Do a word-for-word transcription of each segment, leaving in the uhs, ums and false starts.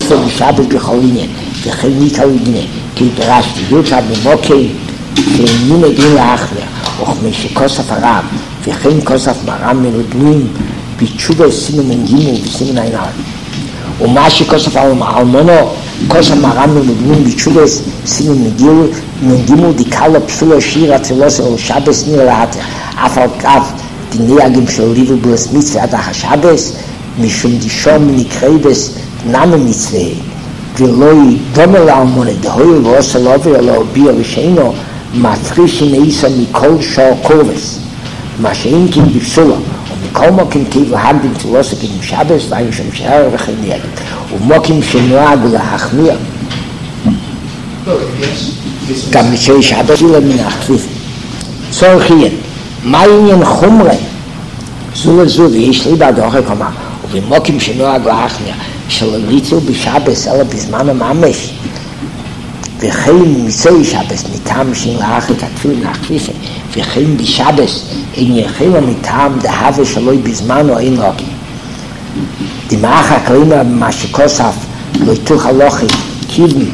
בשבת בכל עניין, וכן ניכר עניין, כי דרשתי יוצא במוקי, ואינין עדין לאחריה, וכמי שכוסף הרב, וכן כוסף מרם מלבלים, בתשובה סימן מנגימו וסימן עיניים. ומה שכוסף אלמונו, כוסף מרם מלבלים, בתשובה סימן מנגימו, דיקה לו פסולו שיר התפילוס או שבס ניר להתר, אף על כך דניאגים של ליבו בלס מצווה עד השבס, משום דישום נקרבס נאנו מצווה, ולא ידומה לאלמונה, דהוי ועושה לא ולא ביע ושאינו, מפרישי נעיסה מכל שור קורבס, מה שאין כן בפסולו, ומכל מוקים כאילו הגדים תלוסה כדים שבס, והיו שם שער וכן נגד, ומוקים שנועד להחמיר, גם נשאי שבס אלא מן החליף. צורך יין, מה עניין חומרה? זו לזו, ויש לי בעד אוכל כלומר, ובמוקים שנועד להחמיר, שלא ליצו בשבס אלא בזמן הממש, וכן מצוי שבס מטעם שאין לאחר כתפילים להחליפה, וכן בשבס אין יחלה מטעם דהווה שלוי בזמן או אין לוגי. דמאח הקלימה במה שכוסף לא יתוך הלוכי קידמי.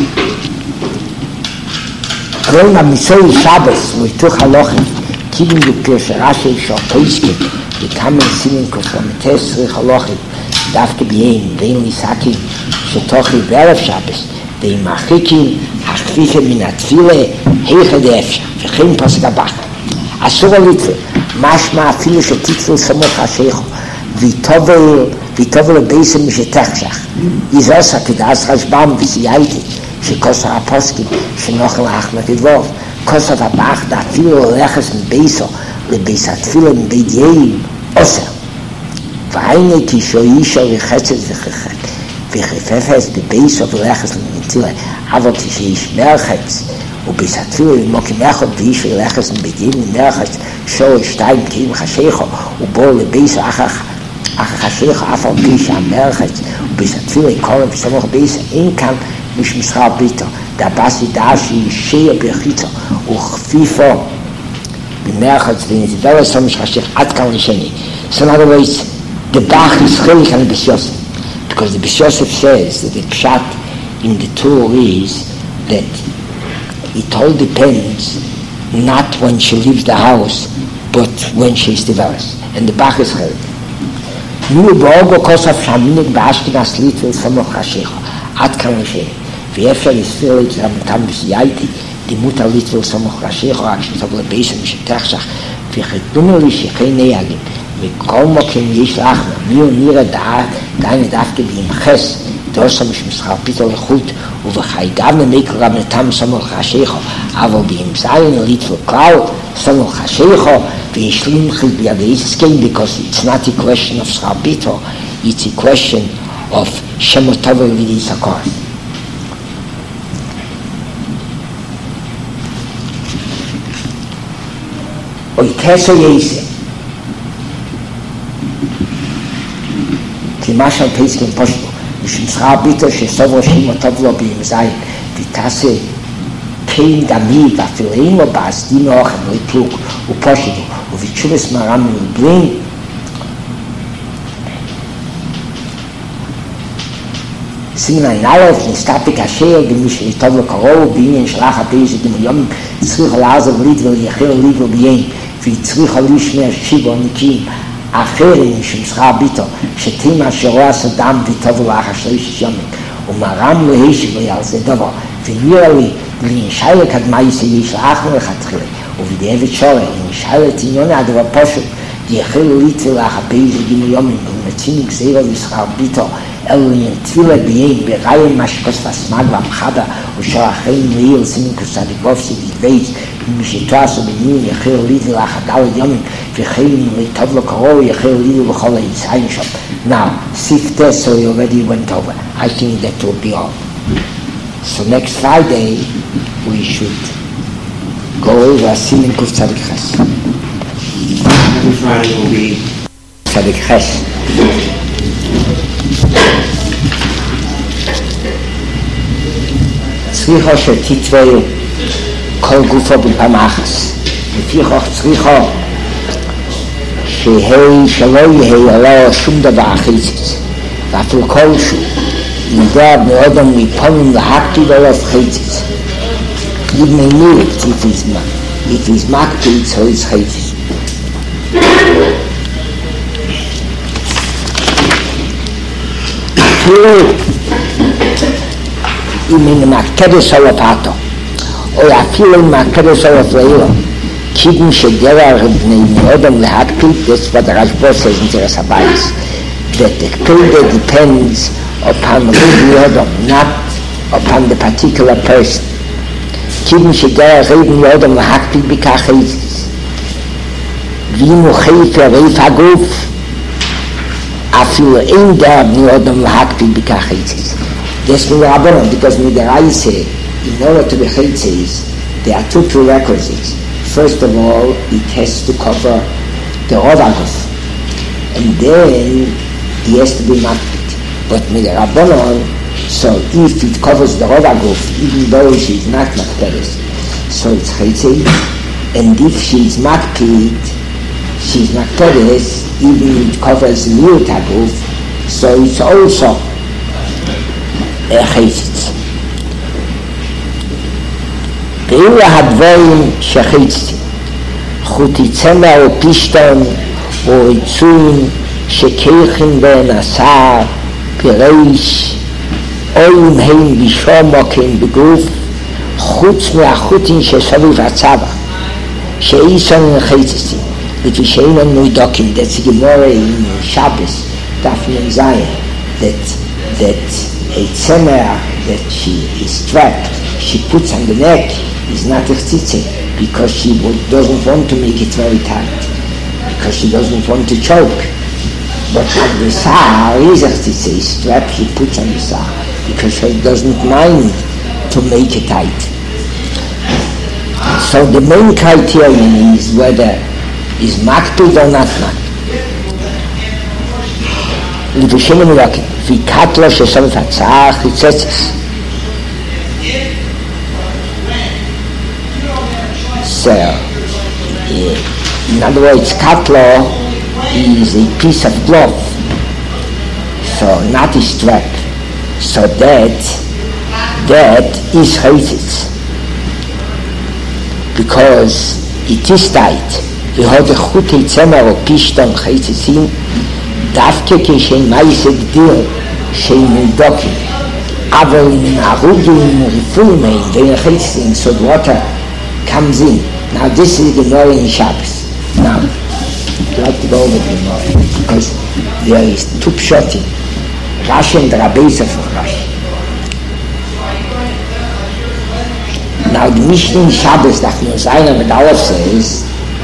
קלימה מצוי שבס לא יתוך הלוכי קידמי בפרש רשי שורקויסקי וכמה סימן כפרמטס צריך הלוכי דווקא ביין ואין ליסקים שתוכי בערב שבס די מחיקים החליפה מן התפילה היכד אפשר וכן פסק הבח אסור הליטל משמע אפילו שתתפיל סמוך השייכו ויתובל ויתובל לבייסם משתחשך איזוסה כדעס רשבם וסייאיתי שכוסר הפוסקים שנוכל להחמת לדבוב כוסר הבח דאפילו הולכס מבייסו לבייס התפילה מבית יאים עושר והיינה כשאישו וחצת וחחת וחפפס בבייסו ולחס למנצילה אבל כשיש מרחץ ובסתפילה למוקים אחד ואיש ולחס מבית מרחץ שור שתיים כאילו חשיכו ובוא לבייסו אחר חשיכו אף על פי שהמרחץ ובסתפילה כל וסמוך בייסו אין כאן מש מסחר ביתו דבסי דעה שישיה בחיצו וכפיפו במרחץ ונתדל סומש חשיך עד כאן לשני. So in other words, the Bach is chilik on the Bes Yosef. Because the Bes Yosef says that the pshat in the Torah is that it all depends not when she leaves the house, but when she is divorced. And the Bach is chilik. Nu b'ogo kosaf shaminik b'ashkenaz litvel samoch hashecha. Ad kan l'shei. V'efshar yisrael yitzamutam b'siyaiti di mutar litvel samoch hashecha akshitav lebeisem shetachshach v'chedunu li shechei neyagim וכל מוקים יש לאחנה, מי ונירה דעה, דעיני דווקא בים חס, דוסה משמסחר פיתו לחוט, ובחי גבנה מיקל רב נתם סמול חשיכו, אבל בים זיין ליטל כלל סמול חשיכו, וישלים חיל בידי סקין, because it's not a question of שכר פיתו, it's a question of שמותיו ולידי סקור. אוי כסו יסה, כי מה שם פסקים פושטו, משמסחר ביטו שסוברו שימו טוב לו בימזיין, ותעשה קיין דמי ואפילו אין לו בעסדים אוכל, לא יפלוק, ופושטו, ובתשובס מרם מלבלים, סימן עין א', נסתפק השאר, במי שטוב לו קרוב, בעניין שלח הפייס, דמיון צריך לעזוב ליד וליחר ליד וביין, וצריך לשמר שיבו נקיים, אחרים שמסחר ביטו, שתימה שרואה סדם וטובו לאחר שלוש ימים, ומרם להשיב לי על זה דבר, ונראה לי, לנשאלה קדמייסה יש לאחר לכתחילה, ובדיעבד שורה, לנשאלה תניונה הדבר פשוט, יחלו ליטל לאחר בייזה גימו יומים, ומציני גזירה לסחר ביטו, אלו ינטבילה ביין, בראיין מה שכוסף הסמג והמחדה, ושור אחרים ליל סימן כוסדיק בופסי וידוויץ, ומשתועסו בנין יחלו ליטל לאחר דלת יומים, וחיילים לטוב לו קרוב, יחלו ליטל בכל היצאים שם. Now, six days so we already went over. I think that will be all. So next Friday, we should go over Simen Kuf Tzadik Ches. Next Friday will be Tzadik Ches. צריכו שתתוויו כל גופו בפעם אחס. לפיכך צריכו שהי שלא יהיה לו שום דבר חיצץ. ואפילו כלשהו in der Beordnung mit Polen Hakti oder auf Heitzis. Give me lyrics if it's ma if it's Makti, so it's Heitzis. Hello. I mean Maktedes Olapato. Or I feel in Maktedes Olafleila. Kidden Shedera Rebnei Odom Lehakti, that's what the Rashbo says in Teresabais. That the Pilde depends upon Rebnei Odom, not upon the particular person. Kidden Shedera Rebnei Odom Lehakti Bikachizis. Vinu Heifer Reif Haguf. Afil Ein Der Bnei Odom Lehakti Bikachizis. That's what Rabbanon, because with the Raise, in order to be Chaitzis, there are two prerequisites. First of all, it has to cover the Rodaguf, and then it has to be Makpid. But with the Rabbanon, so if it covers the Rodaguf, even though she is not Makpedes, so it's Chaitzis, and if she is Makpid, she is Makpedes, even it covers the Miutaguf, so it's also a Chaitzis. ואלה הדברים שחיצתי, חוטיצנה או פישטון או עיצון שכיחים בנסה פירש או אם הם בשום או כן בגוף חוץ מהחוטין שסביב הצבא שאיסון חיצתי לפי שאינן נוידוקים that's Gemara in Shabbos Dafnin Zion that that a tzemah that she is strapped she puts on the neck is not a tzitze because she doesn't want to make it very tight, because she doesn't want to choke. But on the sahar is a tzitze, strap she puts on the sahar because she doesn't mind to make it tight. So the main criterion is whether is makpid or not makpid. L'vishim elokim, v'katlo shesov hatzah chitzetzes. So, in other words, katlo is a piece of cloth, so not a strap. So that that is chaytzitz because it is tight. We have a chutei tzemer or pishton chaytzitzin davke keshen ma'ised dir shein mudokim. Aber in arugim refumein vein chaytzitzin so the water comes in. Now this is the Gemara in Shabbos. Now, I'd like to go over the Gemara because there is two pshotim, Rashi and Rabbeisa for Rashi. Now the Mishnah in Shabbos, that Nur Zayin and Aleph says,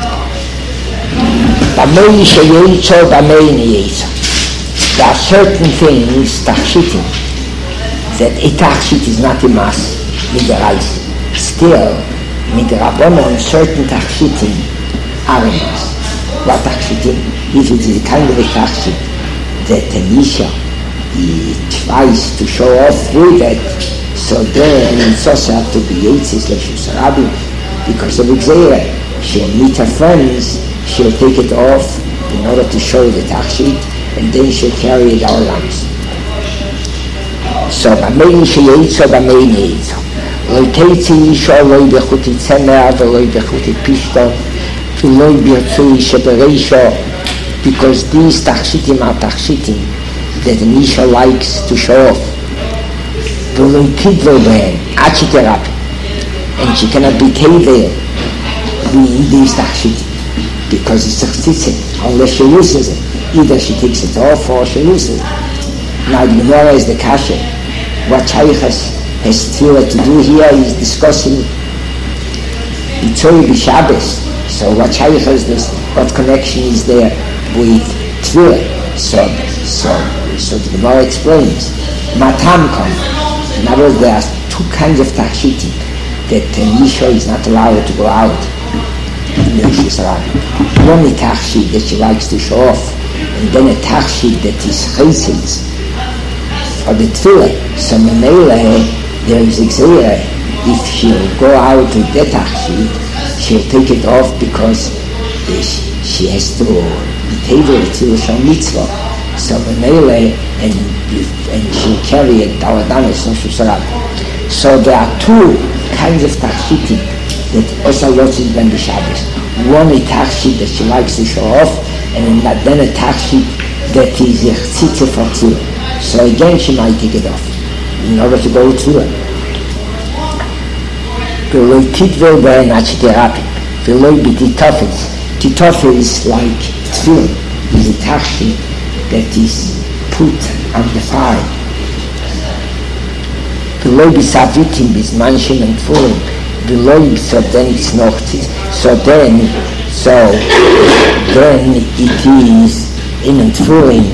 Bamei sheyeitzo, bamei neyeitzo. There are certain things, tachshitim, that a tachshit is not a mass, midaraisi. Still, mit der Rabbanon certain tachshitim are mass. What tachshitim? If it is a kind of a tachshit that a Misha tries to show off with it, so then it's also have to be Yitzis Leshus Rabbi because of Xera. She'll meet her friends, she'll take it off in order to show the tachshit, and then she'll carry it all around. So, Bamei sheyeitzo, bamei neyeitzo. לא תצא אישה לא בחוטי צמר ולא בחוטי פישטון ולא ברצוי שברישו because these tachshitim are tachshitim that an isha likes to show off ולא תדבר בהן עד שתרפי and she cannot be tevel in these tachshitim because it's tachshitim unless she loses it either she takes it off or she loses it. Now the Gemara is the kasha what shaychas has Tefillah to do here is discussing Yitzori b'Shabbos. So what Shaykh is this? What connection is there with Tefillah? So, so, so the Gemara explains. Matam kom. In other words, there are two kinds of tachshitim that an Isha is not allowed to go out in the Rishus Rabbi. One is tachshit that she likes to show off, and then a tachshit that is chaytzitz for the Tefillah. So Memele, there is Xera, if she'll go out with that tachshit, she'll take it off because she has to be tevel to Shal Mitzvah. So Menele and and she'll carry a Daladanis and Shusarab. So there are two kinds of Tachshitim that also Yotzit Ben B'Shabbos. One is Tachshit that she likes to show off, and then a Tachshit that is a Tzitze for Tzila. So again she might take it off in order to go to it. Veloi Tidvel Ben Achiterapi. Veloi B'Titofis. Titofis is like Tzila, is a Tachshit that is put on the fire. Below Bisavitim is Manshin and Fulim. Below, so then it's not. So then, so then it is in and Fulim.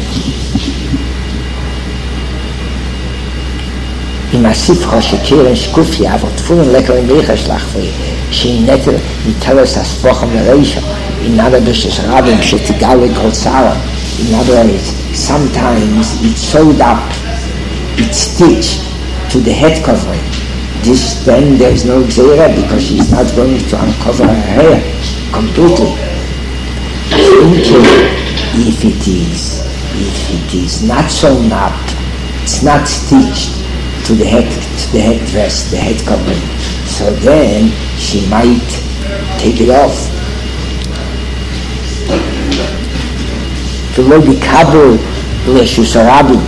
In a Sifra Shekir and Shkufia, but Fulim Lekker in Bechaslach for you. She netter, you tell us as Focham Reisha. In other Bishes Rabim, Shetigale Golsara. In other words, sometimes it's sewed up, it's stitched to the head covering. This then there is no Gzeira because she's not going to uncover her hair completely. If it is, if it is not sewn up, it's not stitched to the head, to the head dress, the head covering. So then she might take it off. Below the Kabul, Leshusarabim,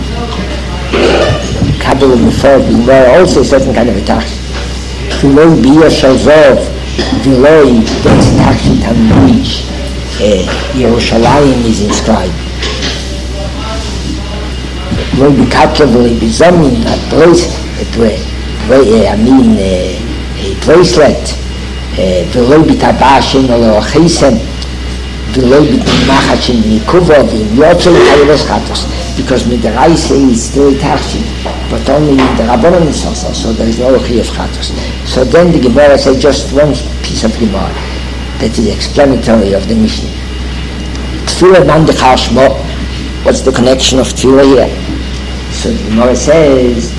Kabul and the Ford, below also a certain kind of a tax. Below Bia Shalzov, below that's a taxit on which Yerushalayim is inscribed. Below the Kabul, the Bizomin, a bracelet, I mean a bracelet, below the Tabashin or Chesem, below the Machatchin Nikuvov in Yotzei Tayeles Chatos, because Midaraise is still Tachshin, but only in the Rabbanon is also, so there is no Chiyuv Chatos. So then the Gemara says just one piece of Gemara that is explanatory of the Mishnah. Tefillah man dechar shmo. What's the connection of Tefillah here? So the Gemara says,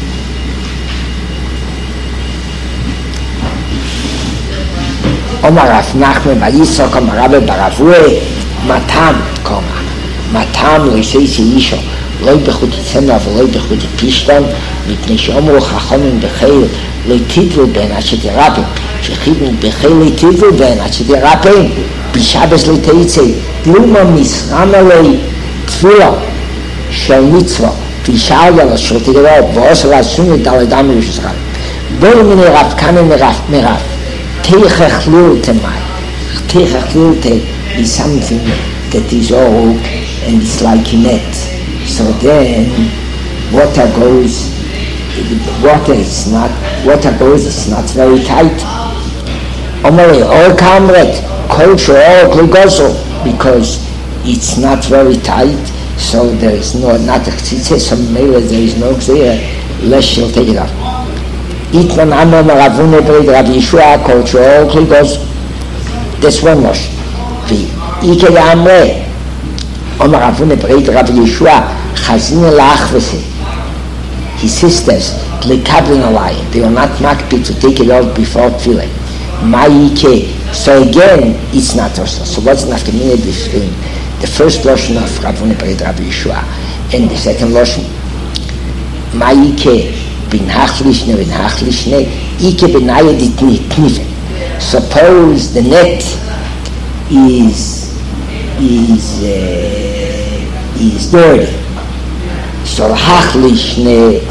Omar Rav Nachman bar Yitzchak Omar Rabbi bar Avuhi Matam Koma Matam lo yisei isho lo bechut tzemra v'lo bechut pishtan mipnei she'omru chachamim b'cheil lo yitidvu ben ad shetirapim shechidnu b'cheil lo yitidvu ben ad shetirapim b'Shabbos lo teitzei luma misrama lo tefillah shel mitzvah v'yishalgal asher tigro v'osel asunu daladam Yerushalayim bol minei Rav Kana merav Teichachlulte mai. Teichachlulte is something that is old and it's like a net. So then water goes, water is not, water goes, it's not very tight. Omari, all comrade, culture, all glugoso, because it's not very tight, so there is no, not a tzitze, so maybe there is no gzeira, less she'll take it off. Itman Amram Ravune Breid Rav Yeshua Kolchol Kligos. That's one motion. The Ike Amre Omar Ravune Breid Rav Yeshua Chazine Lachvese. His sisters Lekabin Alai. They were not makpi to take it off before Tefillah. My Ike. So again, it's not also. So what's not the minute between the first lotion of Ravune Breid Rav Yeshua and the second lotion? My Ike. bin hachlishne bin hachlishne ike benaye dit knife. Suppose the net is is uh, is dirty, so hachlishne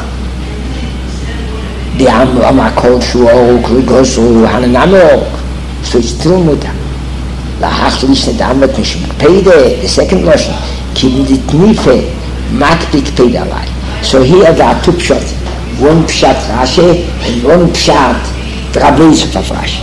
the am am called shuo kligosu hananamo, so it's still muta la hachlishne damat mish peide. The second version kin dit knife maktik peidalai. So here there are two pshat. One pshat Rashi and one pshat Rabbi Yosef of Rashi.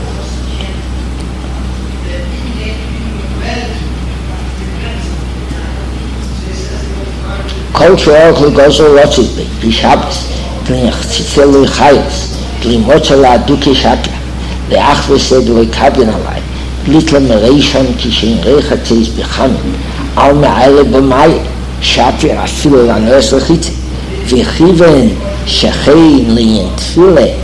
Culture also goes all what's it be. Bishabs, Plin Chitzelu Chayos, Plin Motzala Duke Shakra, the Achve said we cabin alai, little Mereshon Kishin Rechatzis Bechanim, Alme Eile B'mai, Shapir Afilu Lanes Lechitze, V'chiven Shechein Liyin Tfile,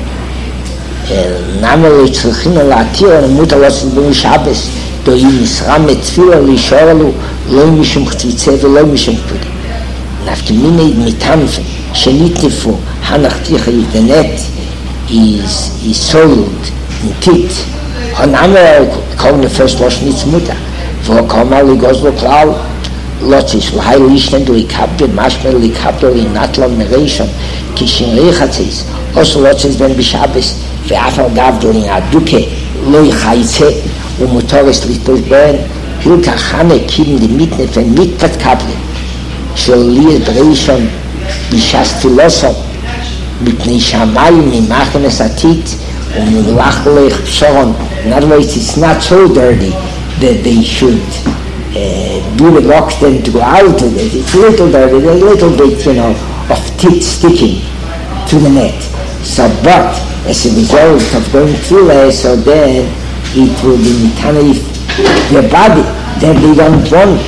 Namel Tzrichin Latir and Mutalas B'mi Shabbos, Do Yisram Et Tfile Lishoralu, Lo Mishum Chtzitze V'lo Mishum Pudi. nafkemine mitamfe, shenitnifu, hanachticha, the net is, is sold in tit. Haname called the first Lashon Mutter. For Kamal Goslo Klau, Lotzis, Lahai Lishnen, Likabel, Mashmel, Likabel, in Natlan Narration, Kishin Rechatzis, also Lotzis Ben Bishabes, Ve'afal Gavdol in Aduke, Loi Chaitze, Umutoris Litos Ben, Hilka Chane, Kim, the Mitnef, and Mitpat Kabel, Shel Lier Bereishon, Bishas Filoso, Mitnei Shamayim, Mimachen Esatit, Umulachlech Psoron. In other words, it's not so dirty that they should uh, do the rocks then to go out of it. It's a little dirty, a little bit, you know, of teeth sticking to the net. So, but as a result of going through there, so then it will be mitana their body that they don't want.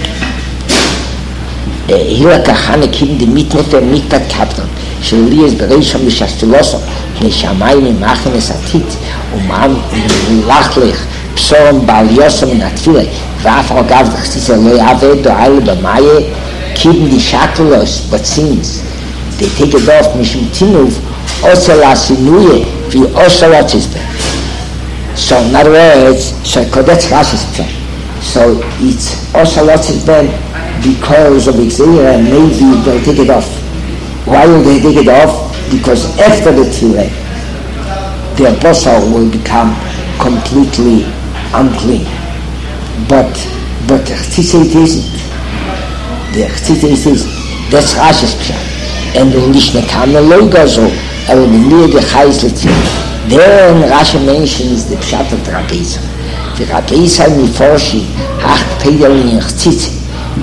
Hila kachane kim de mitnefer mitpat kapton. Sheli is bereisham b'shastulosam. Neshamayim imachem esatit. Umam lachlich. Psorom bal yosam in atfile. V'af al gav d'chsisa lo yaveh do'ale b'maye. Kim di shaklos. But since they take it off mishum tinuv, osela sinuye vi osela tzizbeh. So in other words, so that's Rashi's plan. So it's osela tzizbeh because of Xera, and maybe they'll take it off. Why will they take it off? Because after the tefillah, their basar will become completely unclean. But but the Chtzitza it isn't. The Chtzitza it isn't. That's Rashi's plan. And the Lishna Kamel lo gazo, el b'nei the chayis l'tefillah. Then Rashi mentions the pshat of Rabbi Isa. The Rabbi Isa miforshi hach pedal in Chtzitza. So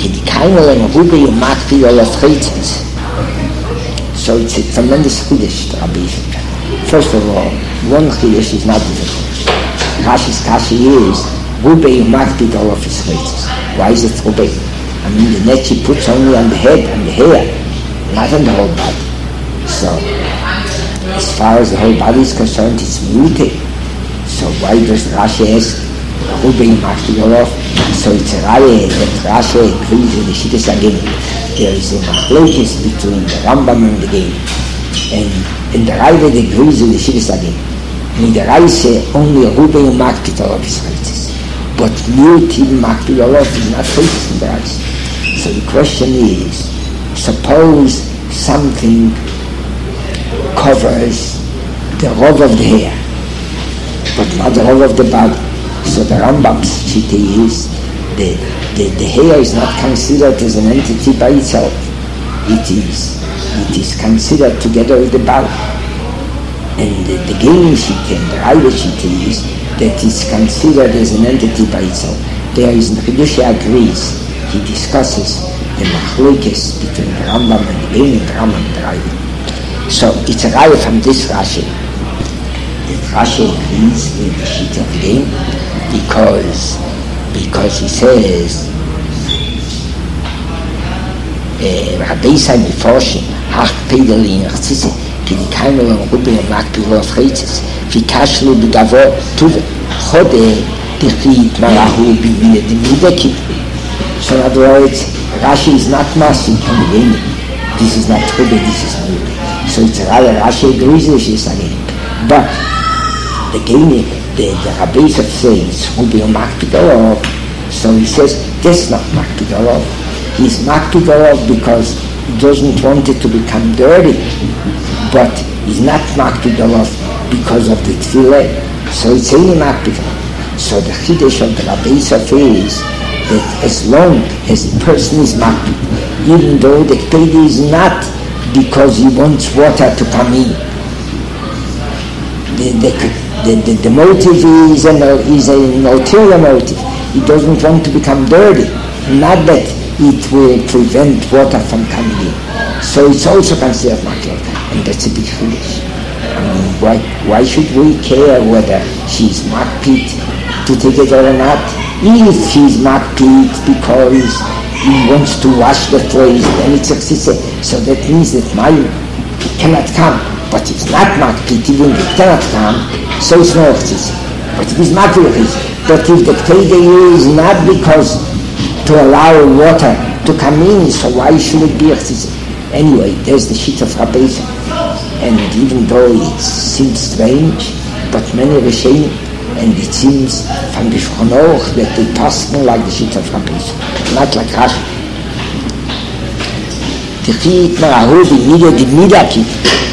it's a tremendous chiddush, Rabbi Yisrael. First of all, one chiddush is not difficult. Rashi's kashi is Rubei makpid all of his chaytzes. Why is it Rubei? I mean, the net she puts only on the head and the hair, not on the whole body. So, as far as the whole body is concerned, it's muted. So why does Rashi ask Rubei makpid all of? So it's a raya that Rashi agrees with the Shittas again. There is a machlokes between the Rambam and the game. And in the raya that agrees with the Shittas again. In the raya say only Rubei makpid all of his chaytzes. But mute even makpid all of is not chaytzes in the raya. So the question is, suppose something covers the rov of the hair, but not the rov of the body. So the Rambam's shita is that the, the hair is not considered as an entity by itself. It is it is considered together with the body. And the, the gaming shita and the Raya shita is that it's considered as an entity by itself. There is the Chidush agrees. He discusses the machlokes between the Rambam and the gaming, the Rambam and the Raya. So it's a Raya from this Rashi. That Rashi agrees with the shita of the game. Because, because he says, Rabbi Yisai miforshim, hach pedal in Chtzitza, ki di kaimel on Rubei makpid of chaytzes, vi kashlu b'gavo tuve, chode tichit marahu b'miyah d'mideki. So in other words, Rashi is not massing from the beginning. This is not Rubei, this is Rubei. So it's rather Rashi agrees with this again. But the gaming, the, the Rabbi says, Rubei makpid olav. So he says, that's not makpid olav. He's makpid olav because he doesn't want it to become dirty. But he's not makpid olav because of the tefillah. So it's only makpid olav. So the chiddush of the Rabbi is that as long as the person is makpid, even though the kpedi is not because he wants water to come in, the, the, The, the, the motive is an, is an ulterior motive. He doesn't want to become dirty. Not that it will prevent water from coming in. So it's also considered makpid, and that's a big chiddush. I mean, why, why should we care whether she's makpid to take it or not? If she's makpid because he wants to wash the place, then it's a chtzitza. So that means that Mayim cannot come. But it's not makpid, even if it cannot come, so it's no chtzitza. But it is makpid. But if the kpedi is not because to allow water to come in, so why should it be? Anyway, there's the sheet of Rabbi, and even though it seems strange, but many Rishonim, and it seems from the Shulchan Aruch that they pass more like the sheet of Rabbi, not like Rashi. The Chiyit Marahu, the Mida, the Mida Kit.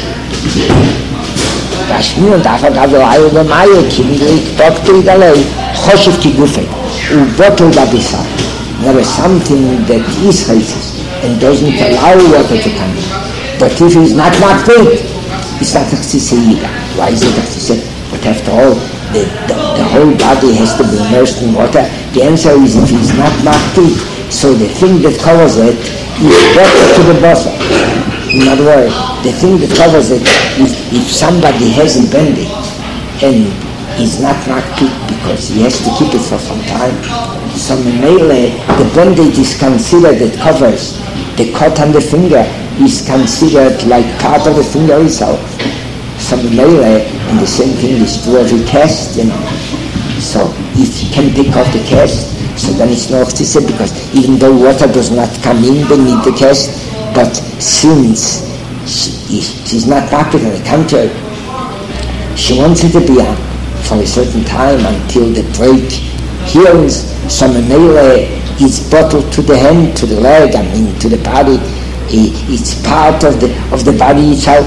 Rashmi und Afagav Layo Mayo, Kimlik, Doctor Galay, Choshev Kigufay, Uvoto Babisa. There is something that is racist and doesn't allow water to come in. But if it's not knocked in, it's not a either. Why is it a But after all, the, the, the whole body has to be immersed in water. The answer is if it's not knocked in, so the thing that covers it is water to the buffer. In other words, the thing that covers it is if somebody hasn't bent it and is not knocked in because he has to keep it for some time. So Mele, the bandage is considered, it covers the cut on the finger is considered like part of the finger itself. So Mele, and the same thing is true of a cast, you know. So if you can pick off the cast, so then it's no officer because even though water does not come in beneath the cast, but since she, she's not knocked on the contrary, she wants it to be on for a certain time until the break heals. So Mele is bottled to the hand, to the leg, I mean to the body. It's part of the of the body itself.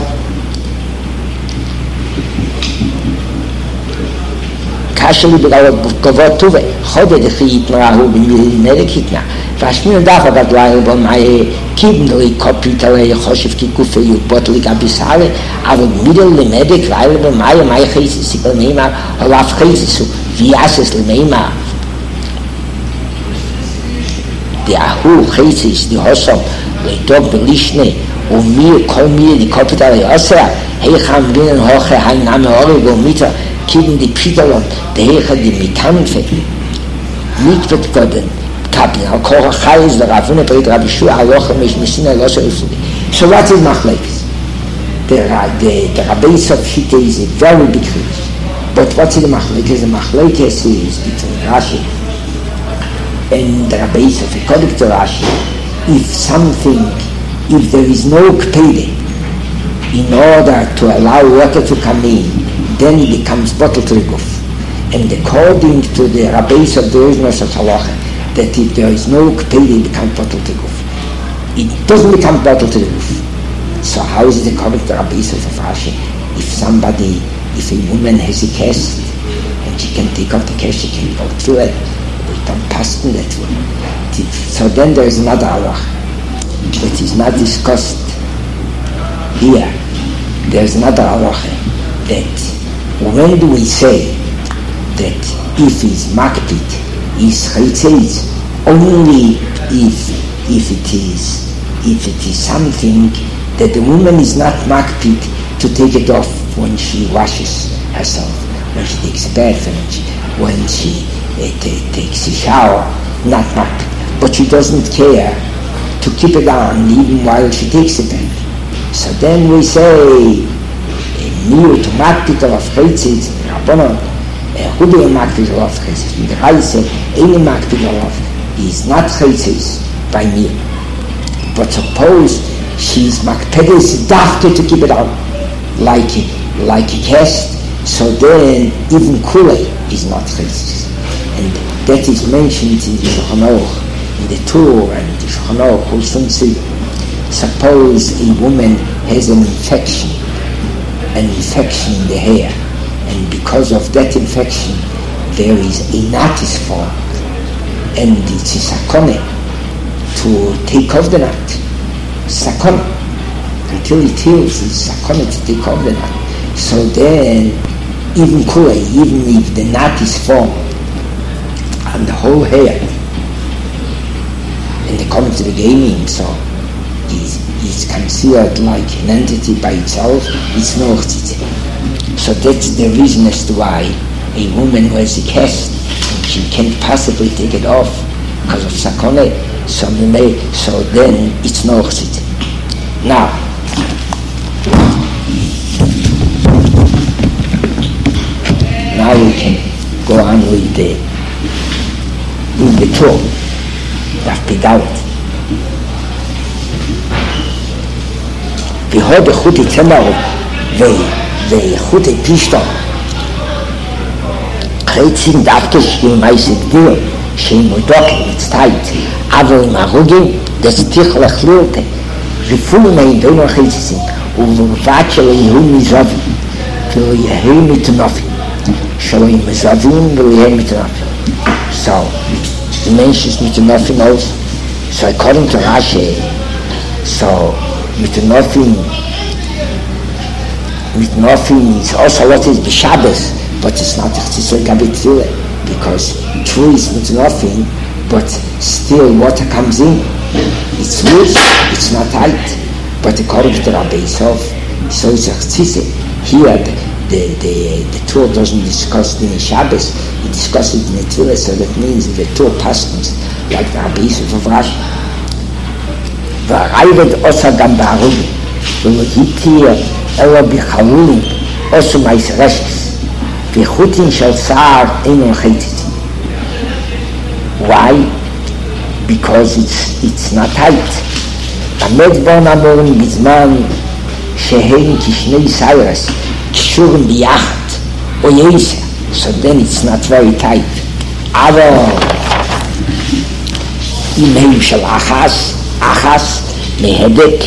Kashali b'gavot tuve chode the chiyit marahu b'medikitna. Vashmir dafa badlail b'may kibnoi kopitale choshev kikufe yut botli gabisale avod middle lemedik lail b'may may chayis sikol meimar olaf chayisu viases lemeimar. The ahu chayis the hosom leitog belishne umir kol mir the kopitale osera heicham binen hoche hain name origo mita kibn the pitalon the heicha the mikanfe mikvet goden kapin al koha chayis the ravune peit Rabbi Shua halocha mish misina losha ifudi. So what is machlekes? The, the, the rabbis of Shita is a very big thing. But what is the machlekes? The machlekes is between Rashi and the rabbis of according to Rashi. If something, if there is no kpede in order to allow water to come in, then it becomes bottled to the guf. And according to the rabbis of the original halacha, that if there is no kpede, it becomes bottled to the guf. It doesn't become bottled to the guf. So how is it according to the rabbis of Rashi? If somebody, if a woman has a cast and she can take off the cast, she can go through it. We don't pass in that way. So then there is another halacha that is not discussed here. There is another halacha that when do we say that if it's makpid, is chaytzis only if if it is if it is something that the woman is not makpid to take it off when she washes herself, when she takes a bath, and she, when she uh, t- takes a shower, not makpid. But she doesn't care to keep it on even while she takes a bath. So then we say, Miu to makpid of chaytzis, Rabbanon, who be a makpid of chaytzis? The Rai said, any makpid of is not chaytzis by me. But suppose she's makpedes dafke to keep it on, like like a cast, so then even kulei is not chaytzis. And that is mentioned in the Shulchan Aruch, in the Torah and the Shulchan Aruch, we'll soon see. Suppose a woman has an infection, an infection in the hair, and because of that infection, there is a natis form, and it's a sakone to take off the nat. Sakone. Until it heals, it's sakone to take off the nat. So then, even kulei, even if the natis form on the whole hair, and they come to the gaming, so is is considered like an entity by itself, it's no chtite. So that's the reason as to why a woman who has a cast, she can't possibly take it off because of sakone, so, so then it's no chtite. Now, now we can go on with the with the talk. Daf Pidalot. והוד איכות יצמר ואיכות פשטו חייצים דווקא שהם מייסד גדיר שהם מודוקים מצטייט אבל עם הרוגים דסתיך לחלוטה רפול מהם בין החייצים ובבת שלו יהיו מזובים ולא יהיו מתנופים שלא יהיו מזובים ולא יהיו מתנופים so the mention is מתנופים also so according to Rashi so מתנופים מתנופים is also what is b'Shabbos but it's not it's like a bit tefillah because true is mitnofim but still water comes in it's loose it's not tight but according to Rabbi Yosef so it's a here the the, the the Torah doesn't discuss in Shabbos it discusses in the tefillah so that means the Torah passages like the Rabbi Yosef of Rashi והרייבד עושה גם בערוגים ולא התיר אלא בחלולים עשו מייס רשס וחוטין של שער אינו חייצתי. Why? Because it's, it's not tight. עמד בו נאמורים בזמן שהם כשני סיירס קשורים ביחד או יסר so then it's not very tight. אבל אם הם של אחס אחס מהדק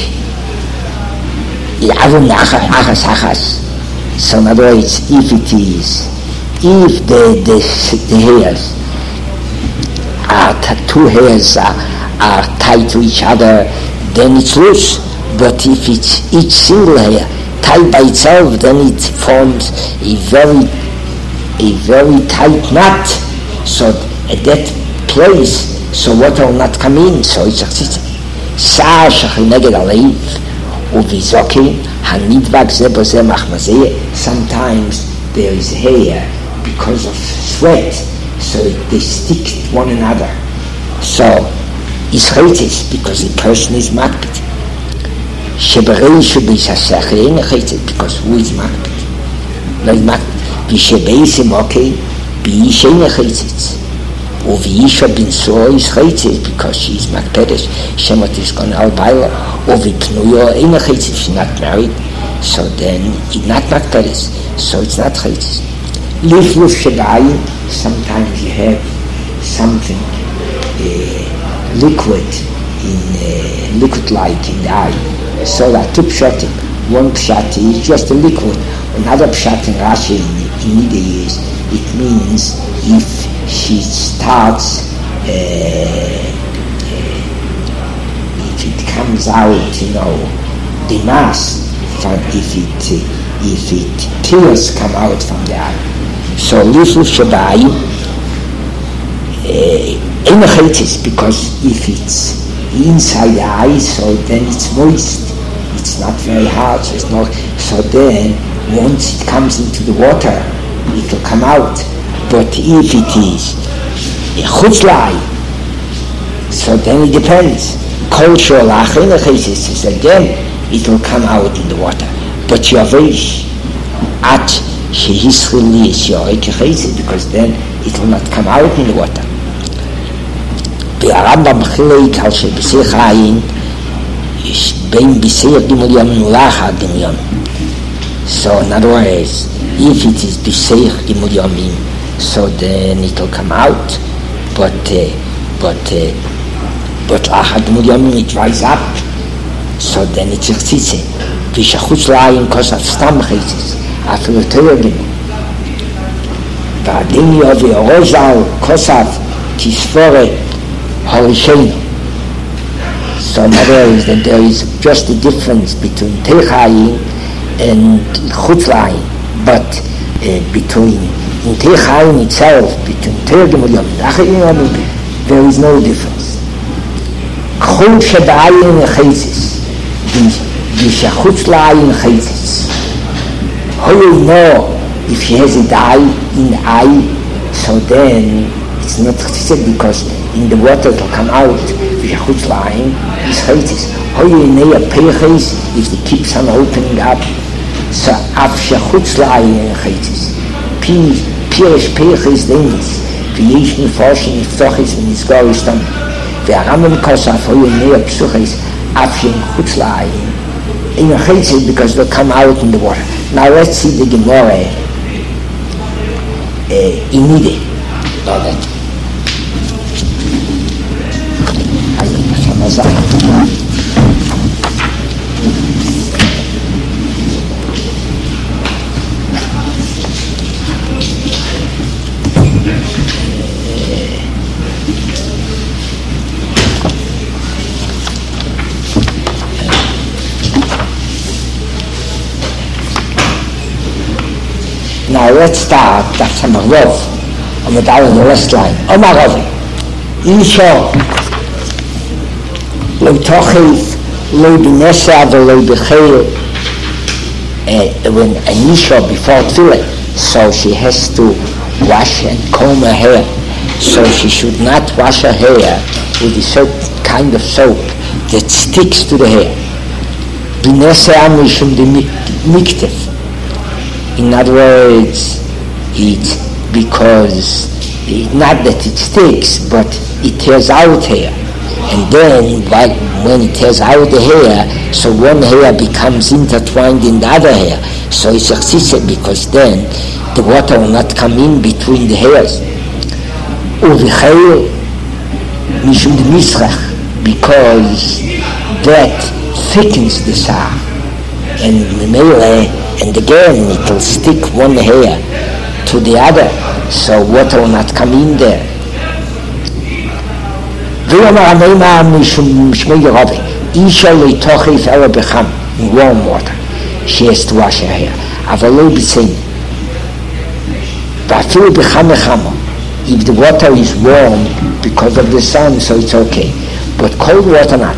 יעבו מאחס אחס אחס so in other words if it is if the, the, the hairs are two hairs are, are tied to each other then it's loose but if it's each single hair tied by itself then it forms a very a very tight knot so at that place so water will not come in so it's a שער שכנגד הלב ובזוקים הנדבק זה בזה מחמזה sometimes there is hair because of sweat so they stick to one another so is chaytzis because the person is makpid שברי שביססך אין chaytzis because who is makpid לא is makpid ושבייסם אוקיי באיש אין chaytzis ובאישה בנסוע is chaytzis because she is makpedes שמות is gone al baila ובפנויו אין chaytzis she's not married so then it's not makpedes so it's not chaytzis Lifluf Shabai, sometimes you have something uh, liquid, in uh, liquid-like in the eye. So that two pshatim, one pshat is just a liquid. Another pshat in Rashi in, in Nida is, it means if she starts, uh, uh, if it comes out, you know, the mass, if it, uh, if it tears come out from the eye. So Lifluf Shabai ain't a chaytzis because if it's inside the eye, so then it's moist. It's not very hard. So, it's not, so then once it comes into the water, it will come out. But if it is a chutz lai, so then it depends. Kol sholach ain't a chaytzis is again it will come out in the water. But yavish at shehisrili is yorekechaytzis because then it will not come out in the water. והרמב"ם חילק על שבשיח העין יש בין בשיח גימול יום ולאחר גימול יום. So in other words, if it is בשיח גימול יומים, so then it will come out, but uh, but uh, but לאחר גימול יומים it dries up, so then it's יחציצה. ושחוץ לעין כוסף סתם חייצס, אפילו תויר גימול. והדין יובי אורוזל כוסף תספורת Harishayim. So in other words, that there is just a difference between Teichayim and Chutzlayim, but uh, between in Teichayim itself, between Teirgim Ulyam and Achayim, there is no difference. Chol Shadayim Chayzis, Vishachutzlayim Chayzis. How you know if she has a dye in the eye, so then it's not chaytzis because in the water it will come out. V'shachutz la'ayin is chaytzis. How you know a peiches if it keeps on opening up? So af shachutz la'ayin chaytzis. Pirish peiches denis. V'yesh niforshim niftochis v'nizgor ishtam. V'aramim kosaf how you know a psuchis af shachutz la'ayin in a chaytzit because they'll come out in the water. Now let's see the Gemara uh, in Nide. No, that. Now let's start, that's a Marov, on the down the last line. O Marov, Isha, lo tochiv, lo binesa, lo bechel, when an Isha before Tfilah, so she has to wash and comb her hair. So she should not wash her hair with a certain kind of soap that sticks to the hair. Binesa mishum de miktef. In other words, it's because, it, not that it sticks, but it tears out hair. And then, like, when it tears out the hair, so one hair becomes intertwined in the other hair. So it's a chsitze, because then the water will not come in between the hairs. Uvichayil mishum de misrach, because that thickens the sar. And memele, and again it will stick one hair to the other, so water will not come in there. In warm water, she has to wash her hair. If the water is warm because of the sun, so it's okay, but cold water not.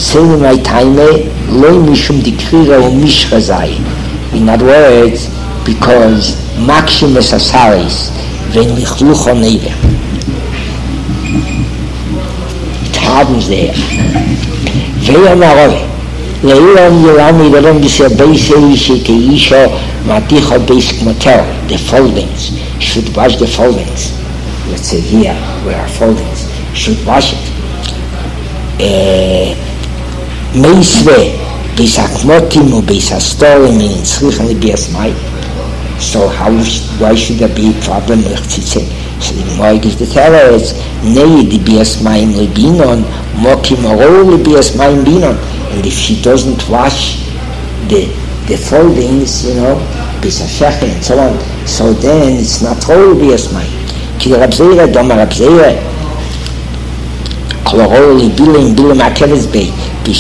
In other words, because maximus asaris when michlucho neve, it hardens there. Ve'yam arove le'ilam yirami le'lam b'ser beisei she'keisha maticha beis kmotel, the foldings, should wash the foldings. Let's say here where are foldings, should wash it. Meisve Bisakmotim or Bisastorim in Srichani Biasmai. So how why should there be a problem with Tzitzit? So the Gemara gives the teller is Nei di Biasmaim Libinon, Mokim Oro Biasmaim Binon. And if she doesn't wash the the foldings, you know, Bisashechin and so on, so then it's not Oro Biasmaim. Ki Rabzeira, Doma Rabzeira, Koloro Libilim Bilim Akeves Bey.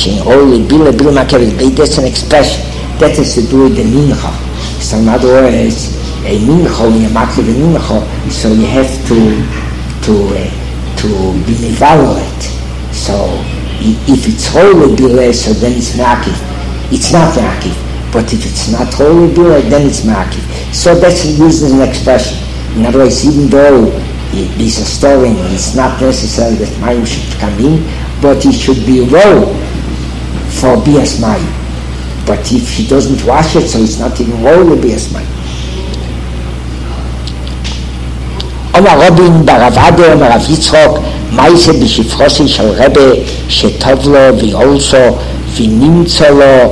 That's an expression that has to do with the mincha. So in other words, a mincha, when you're making a mincha, so you have to to uh, to be evaluate. So if it's holy bile, so then it's makif. It's not makif. But if it's not holy bile, then it's makif. So that's used as an expression. In other words, even though it is a story, it's not necessary that mayim should come in, but it should be raw for bias mayim. But if she doesn't wash it, so it's not even raw with bias mayim. Omar Robin Baravade, Omar Rav Yitzchok, Maise b'shifrosi shel Rebbe, שטוב לו ועולסו ונמצא לו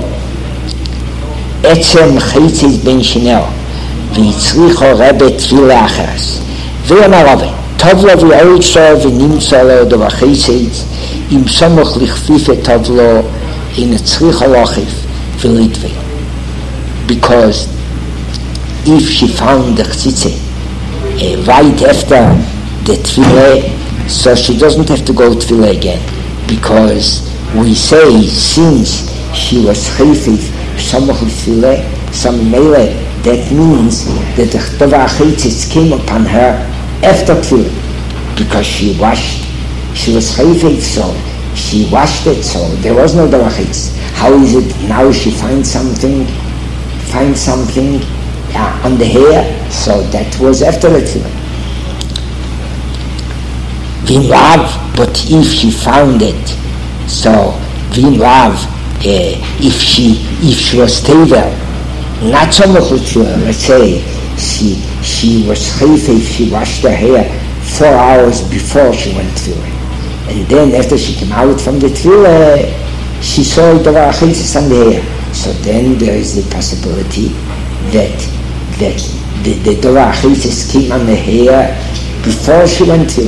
עצם חייציס בין שניאו והצריחו רבי תפילה אחרס ואומר רבי טוב לו ועולסו ונמצא לו דבר חייציס אם סמוך לכפיף את טוב לו אם הצריחו לחיף ולדבי because if she found the chtzitze uh, right after the tefillah, so she doesn't have to go to tefillah again, because we say since she was chayfif samach tefillah, some mele, that means that the chtova chaytzitz came upon her after tefillah, because she washed, she was chayfif, so she washed it, so there was no davar chaytzitz. How is it now she finds something, finds something uh, on the hair? So that was after the tefillah. Vin lav, but if she found it, so vin lav, uh, if she if she was tevel, not so much tefillah. Let's say she she was chayfif, she washed her hair four hours before she went tefillah, and then after she came out from the tefillah, she saw the chaytzis on the hair. So then there is the possibility that that the, the Dora Achitzis came on the hair before she went to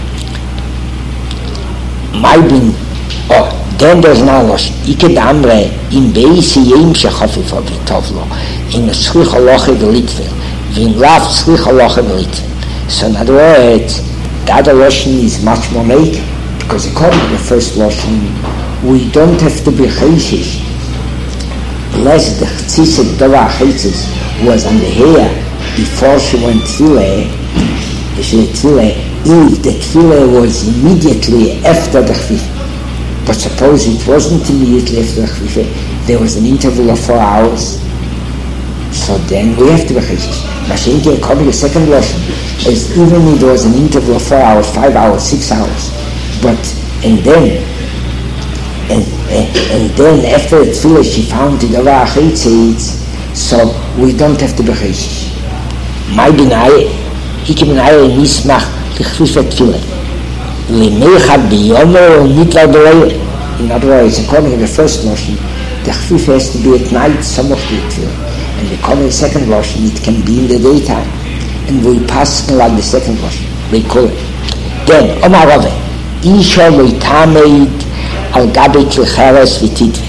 my bin. Oh, then there's no loss. Ike damre in beisi yim shechafif avitovlo in a schlich halacha v'litvin v'in lav schlich halacha v'litvin. So in other words, the other lotion is much more made, because according to the first lotion, we don't have to be chayshish. Unless the chtzis Dora Achitzis was on the hair before she went tefillah, she tefillah, if the tefillah was immediately after the chvif. But suppose it wasn't immediately after the chvif, there was an interval of four hours, so then we have to be chayshish. Mashenki, according to the second lotion, as even if there was an interval of four hours, five hours, six hours, but and then and and, and then after the tefillah she found the Dora Achitzis, so we don't have to be chayshish. My binay, he can binay nismach lichfif tefillah. Limeichad biyomer nitvar b'leil. In other words, according to the first lotion, the chfif has to be at night, some of the tefillah. And according to the second lotion, it can be in the daytime. And we pass like the second lotion. We call it. Then, Omar Rave, Isha leitameid al gabi kilcheres v'titvi.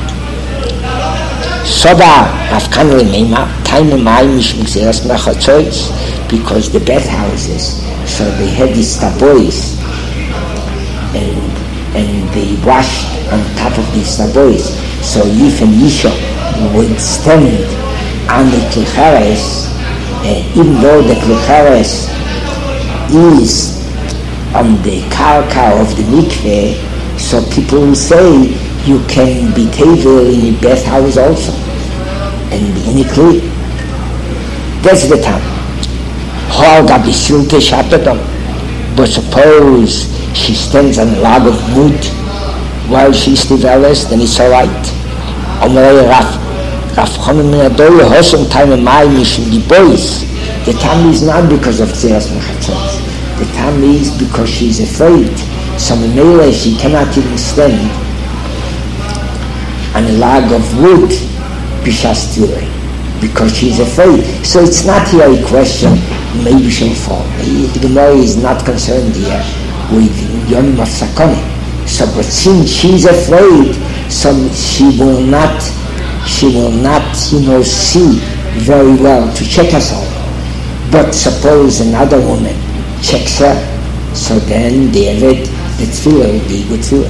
Soda afkan lemeima, taime mai mishum gzeras mechatzois, because the bathhouses, so they had these tabois, and and they washed on top of these tabois. So if an Isha would stand on the klicheres, uh, even though the klicheres is on the karka of the mikveh, so people will say you can be tevel in a bathhouse also, and in a kli. That's the time. Holga bisilte shatadam. But suppose she stands on a log of wood while she's developed, then it's all right. Omerei Raf, Raf Chonim Minadoy Hosem Time Mai Mishim the boys. The time is not because of Zeras Mechatzot. The time is because she's afraid. So Memele, she cannot even stand on a log of wood Bishas Tirei, because she's afraid. So it's not here a question, maybe she'll fall. The Gemara is not concerned here with Yom of Sakoni. So, but since she's afraid, so she will not, she will not, you know, see very well to check us all. But suppose another woman checks her, so then the Evet, the tefillah will be good tefillah.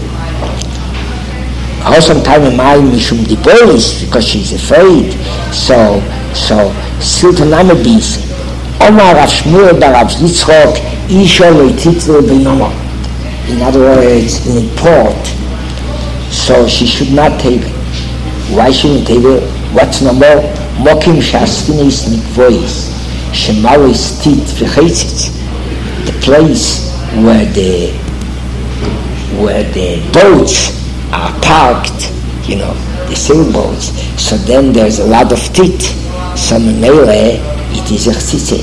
Also, time in mind, mishum dibolis, because she's afraid. So, so, Siltanama bis, Omar Rav Shmuel bar Rav Yitzchok, Isha loititzel b'noma. In other words, in a port, so she should not table. Why shouldn't table? What's number? Mokim shastinis mikvois, shemaris tit v'cheitzitz. The place where the where the boats are parked, you know, the sailboats. So then there's a lot of tit. So memele, it is a chtzitze.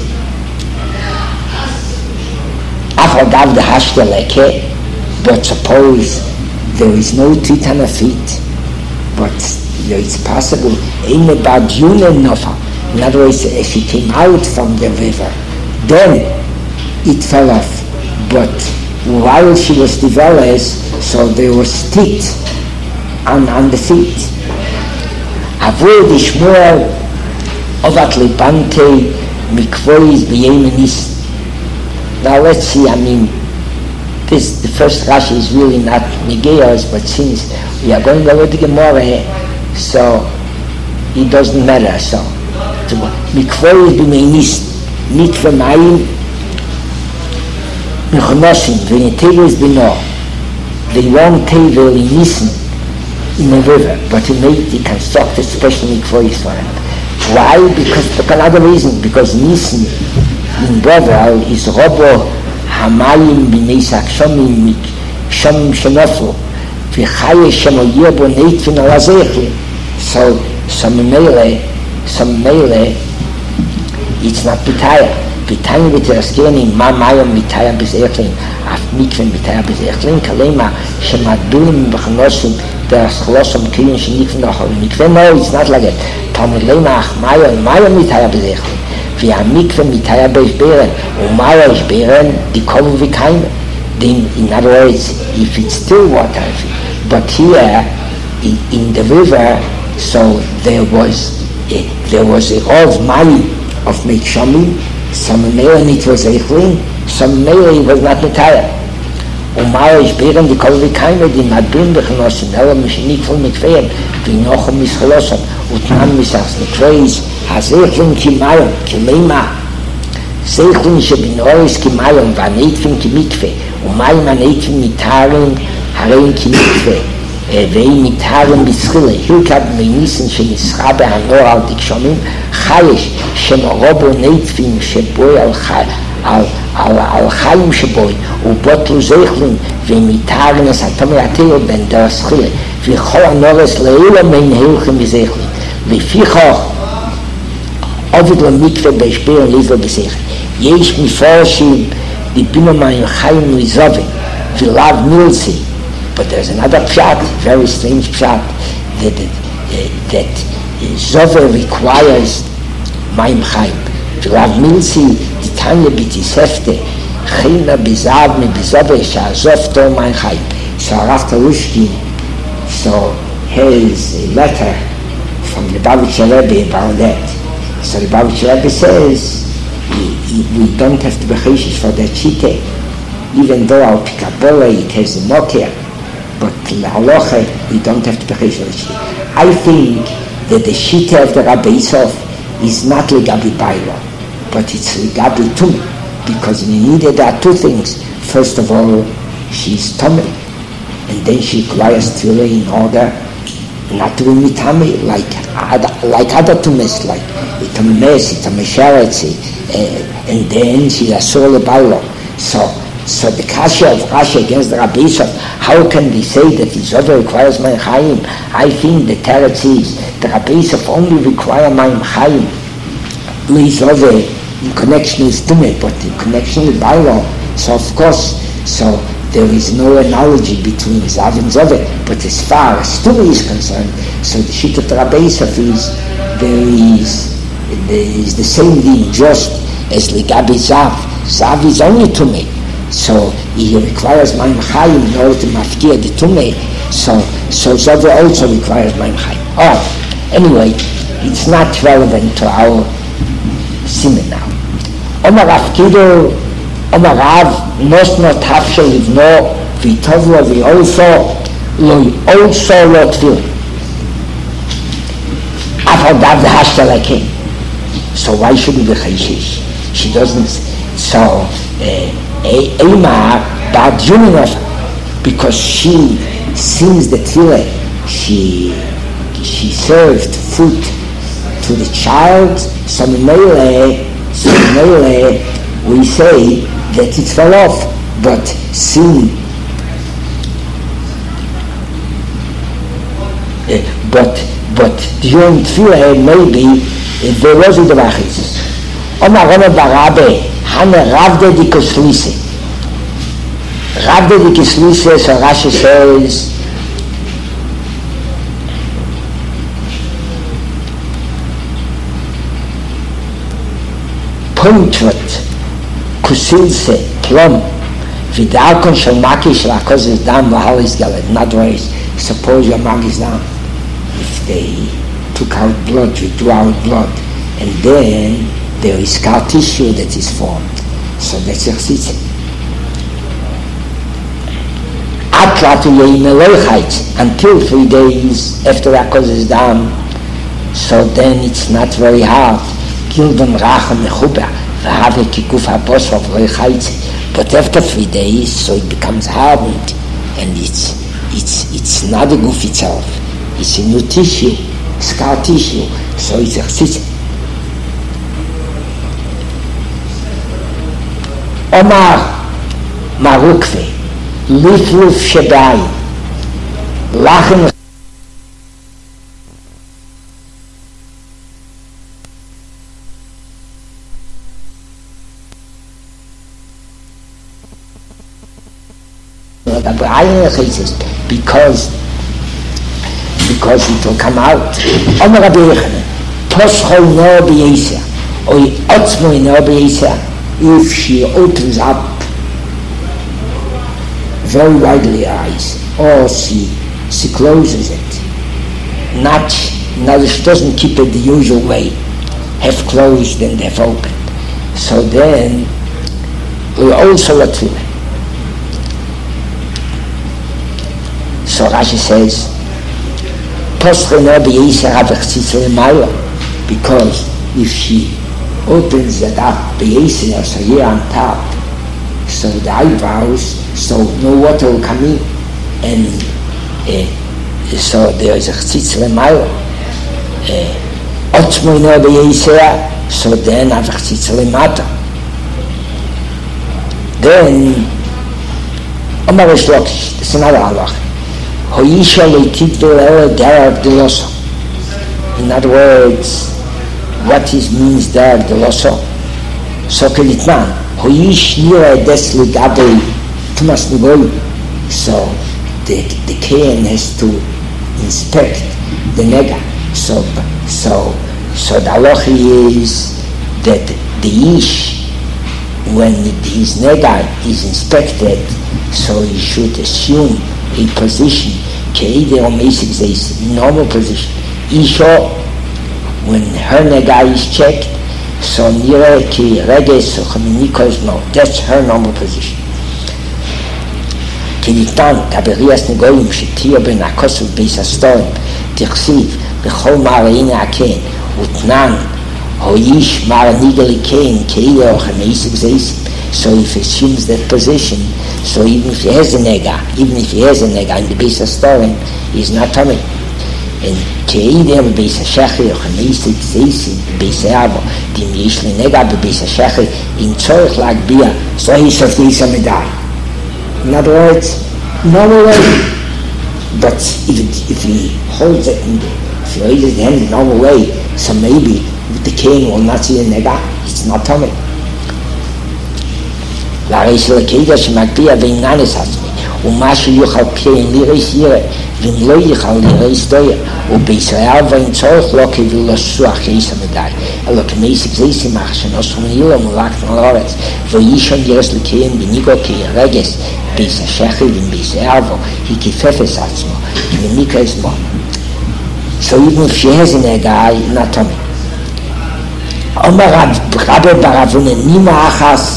Afagav the hashteleke, but suppose there is no tit on the feet, but you know, it's possible. In about Yunen Nofa. In other words, if she came out from the river, then it fell off. But while she was developed, so there was tit on, on the feet. Avur dishmuel ovat lepante mikvois b'yemenis. Now let's see, I mean, this, the first Rashi is really not negayos, but since we are going over to Gemara, so it doesn't matter. So, mikvois b'yemenis mikve mayim Mechnosim, when a table is bino, they won't table in Nissen, in a river, but he made, he constructed special mikvois for it. Why? Because, for another reason, because Nissen in Bovril is Robo Hamayim b'nei Sakshomim mik Shom Shenofo, v'chaye Shemoyer bo neitvin alazechi. So, some mele, some mele, it's not pitaya. Pitaya b'teraskenim, ma mayam pitaya b'zechlin, af mikven pitaya b'zechlin, kalema shemadbilim b'chanosim the Schlossum Kirin Shenikven Nachol. Mikve, no, it's not like that. Talmud Lemach, Maya, Maya Mitaya Bezechli. Via Mikve Mitaya Bezberen, or Maya Bezberen, the Kovu Vikaime. Then, in other words, if it's still water, but here, in, in the river, so there was a, there was a of Mali of Mekshamim, some Mele it was Eichlin, some Mele was not Mitaya. ומאו ישבירן די כל וקיימה די מדברים בכנוסים אלא משניק פול מקווים וינוחם מסחלוסם ותנם מסחס נקוויז הזיכלין כמיון כמימה זיכלין שבנורס כמיון והנאיתפין כמקווה ומים הנאיתפין מתארים הרי כמקווה ואין מתארים בסחילה הילכד מיניסן שנסחה בהנור על תקשומים חייש שמרובו נאיתפין שבוי על חי על על על חיים שבוי ובוטלו זיכלין ומתארים את התמרתיו בין דר סחילה וכל הנורס לאילו מן הילכים בזיכלין לפיכך עובד למקווה בהשפיר ליבו בזיכלין יש מפורשים דיבינו מים חיים לזובין ולאו מילסי but there's another pshat, very strange pshat that, that, that Zover requires מים חיים ולאו מילסי תתניה בתיספתה חינה בזהב מבזובר שעזוב תור מים חיים so Rav Tarushkin so has a letter from the Lubavitcher Rebbe about that so the Lubavitcher Rebbe says we, we don't have to be chayshish for that shite even though our Kabbalah it has a moker but l'halacha we don't have to be chayshish for that shite I think that the shite of the Rabbi Yisov is not legabi baila but it's legabi tumah because in India there are two things first of all she's tumah and then she requires tefillah in order not to be mitame like like other tumas like itames itamesharetzi uh, and then she's a soul bailo so so the kasha of Rashi against the Rabbi Yisov how can we say that his other requires mayim chayim I think the teretz is the Rabbi Yisov only require mayim chayim his other in connection with tumah but in connection with bailo so of course so there is no analogy between Zav and Zovet, but as far as Tumah is concerned, so the Shit of Rabbi Yisov is there is there is the same thing just as Ligabi Zav. Zav is only Tumah, so he requires Mayim Chayim in order to mafkia the Tumah. So so Zovet also requires Mayim Chayim. Oh, anyway, it's not relevant to our simon now. Omar Rav Kido. Omar Rav must not have shall live no v'tovlo v'olso lo also lo tefillah after that the hashta like him so why should we be chayshish she doesn't so Eima bad human of because she since the tefillah she she served food to the child so mele so mele we say that it fell off, but soon, uh, but but during tefillah maybe uh, there was a drachis. Omar Rama Barabe, Hane Ravde di Keslise. Ravde di Keslise, so Rashi says, punctuate. Kusilse, plum, vidalkon shel makish lakozes dam vahalis galet. In other words, suppose your magis dam, if they took out blood, we drew out blood, and then there is scar tissue that is formed. So that's exercise. Atlatu yein until three days after lakozes dam, so then it's not very hard. Gildan rachem mechuber. But after three days, so it becomes hardened, and it's it's it's not the goof itself. It's a new tissue, scar tissue. So it's exercise. Omar Marukve, Lifluf Shebai, Lachen. Because because it will come out. Omer Rabbi Yochanan, Toshchol no b'yeseh, or Otzmo no b'yeseh, if she opens up very widely her eyes, or she, she closes it. Not, not, she doesn't keep it the usual way, half closed and half open. So then, we also a tefillah. So Rashi says, because if she opens it up, b'yeseh, so here on top, so the eyebrows, so no water will come in, and uh, so there is a chtzitz lemayla. Otzmo no b'yeseh, so then I have a chtzitz lemata. Then, Omar Reish Lakish, that's another halacha. Hoyisha leitit v'le'ela derav deloso. In other words, what is means derav deloso? So kelitman, hoyish nira des ligabei tumas nivoi. So the the Kohen has to inspect the nega. So so so the halacha is that the ish, when his nega is inspected, so he should assume a position, normal position. Isha, when her nega is checked, so nira ki reges chominikos, no, that's her normal position. Kinitan kaberias negolim shetiya ben akosov beis hastorim tichsiv bechol marayin aken utnan hoyish maranigali ken keilo chameisik zeisim. So if he assumes that position, so even if he has a nega, even if he has a nega in the beis hastorim, he's not coming. And keidem beis hashachri or chameisik zeisim beis ha'avo dim yesh le nega beis hashachri in tzorich lagbia, so he should be some medai. In other words, normal way. But if it, if he holds it, in the, if he holds his hand in normal way, so maybe the king will not see the nega. It's not coming. והרי שלקיידה שמקפיע ואיננס עצמי ומשהו יוכל קיין לירס ירא ואם לא יוכל לירס דויה ובישראל ואין צורך לא כביל לסוח יסע מדי אלא כמייסיק זה יסימח שנוסו מנהילה מולקת על הארץ ואישון ירס לקיין בניגו כירגס ביס השחי ואין בישראל והיא כיפפס עצמו כמניקה עצמו. So even if she has an guy, not coming. אומר רבי ברבונה נימה אחס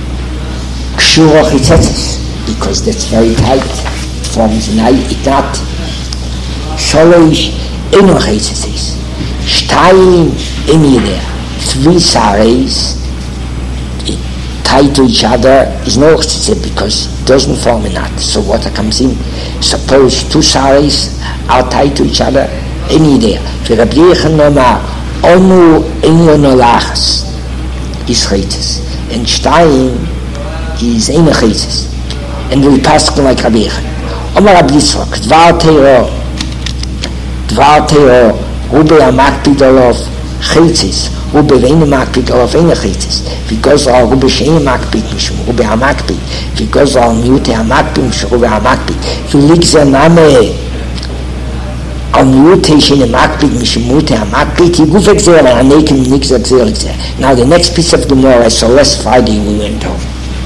because that's very tight, forms an itnat. Sholosh eno chitzes, shtayim eni there, three saris tied to each other is no chitzes because it doesn't form a knot. So water comes in. Suppose two saris are tied to each other, eni there. For Rabbi Yochanan nomar onu eno nolachas is chitzes, and shtayim is ein chitzes, and we pass like Rabbi Yochanan. Omar Rabbi Yitzchak, dvar teiro, dvar teiro, ube amakpid olav chitzes, ube ve'ein amakpid olav ein chitzes, because al ube she'ein amakpid mishum ube amakpid, because al miute amakpid mishum ube amakpid, v'lik ze name al miute she'ein amakpid mishum miute amakpid, yiguf exer anekim nik exer exer. Now the next piece of Gemara, so last Friday we went over.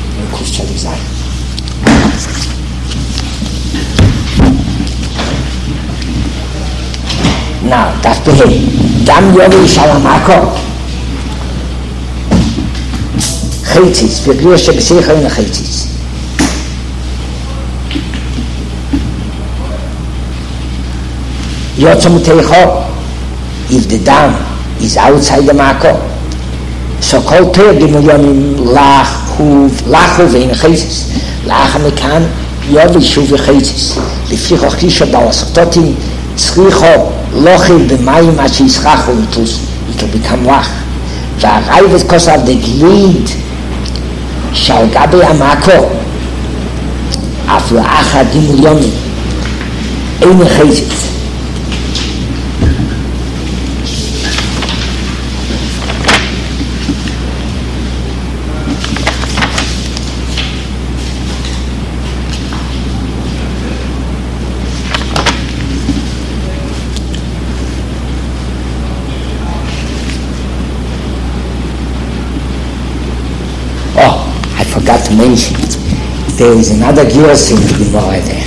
Now, that's the head. Dam yovi shalamako. Chitzis, v'griya shebesecha in a chitzis. Yotzam teicho, if the dam is outside the mako, so kol per gemulyonim lachuv, lachuv in a chitzis. Lacha mekan, yovi shuv a chitzis. Leficho chisha balasototin, tzricho, lochiv b'mayim achi yischachu, it will become lach. V'arayvet kosav the glid shal gabi amako af la'acha dimulyonim ein chitzis. forgot to mention, there is another girls in the Gemara there.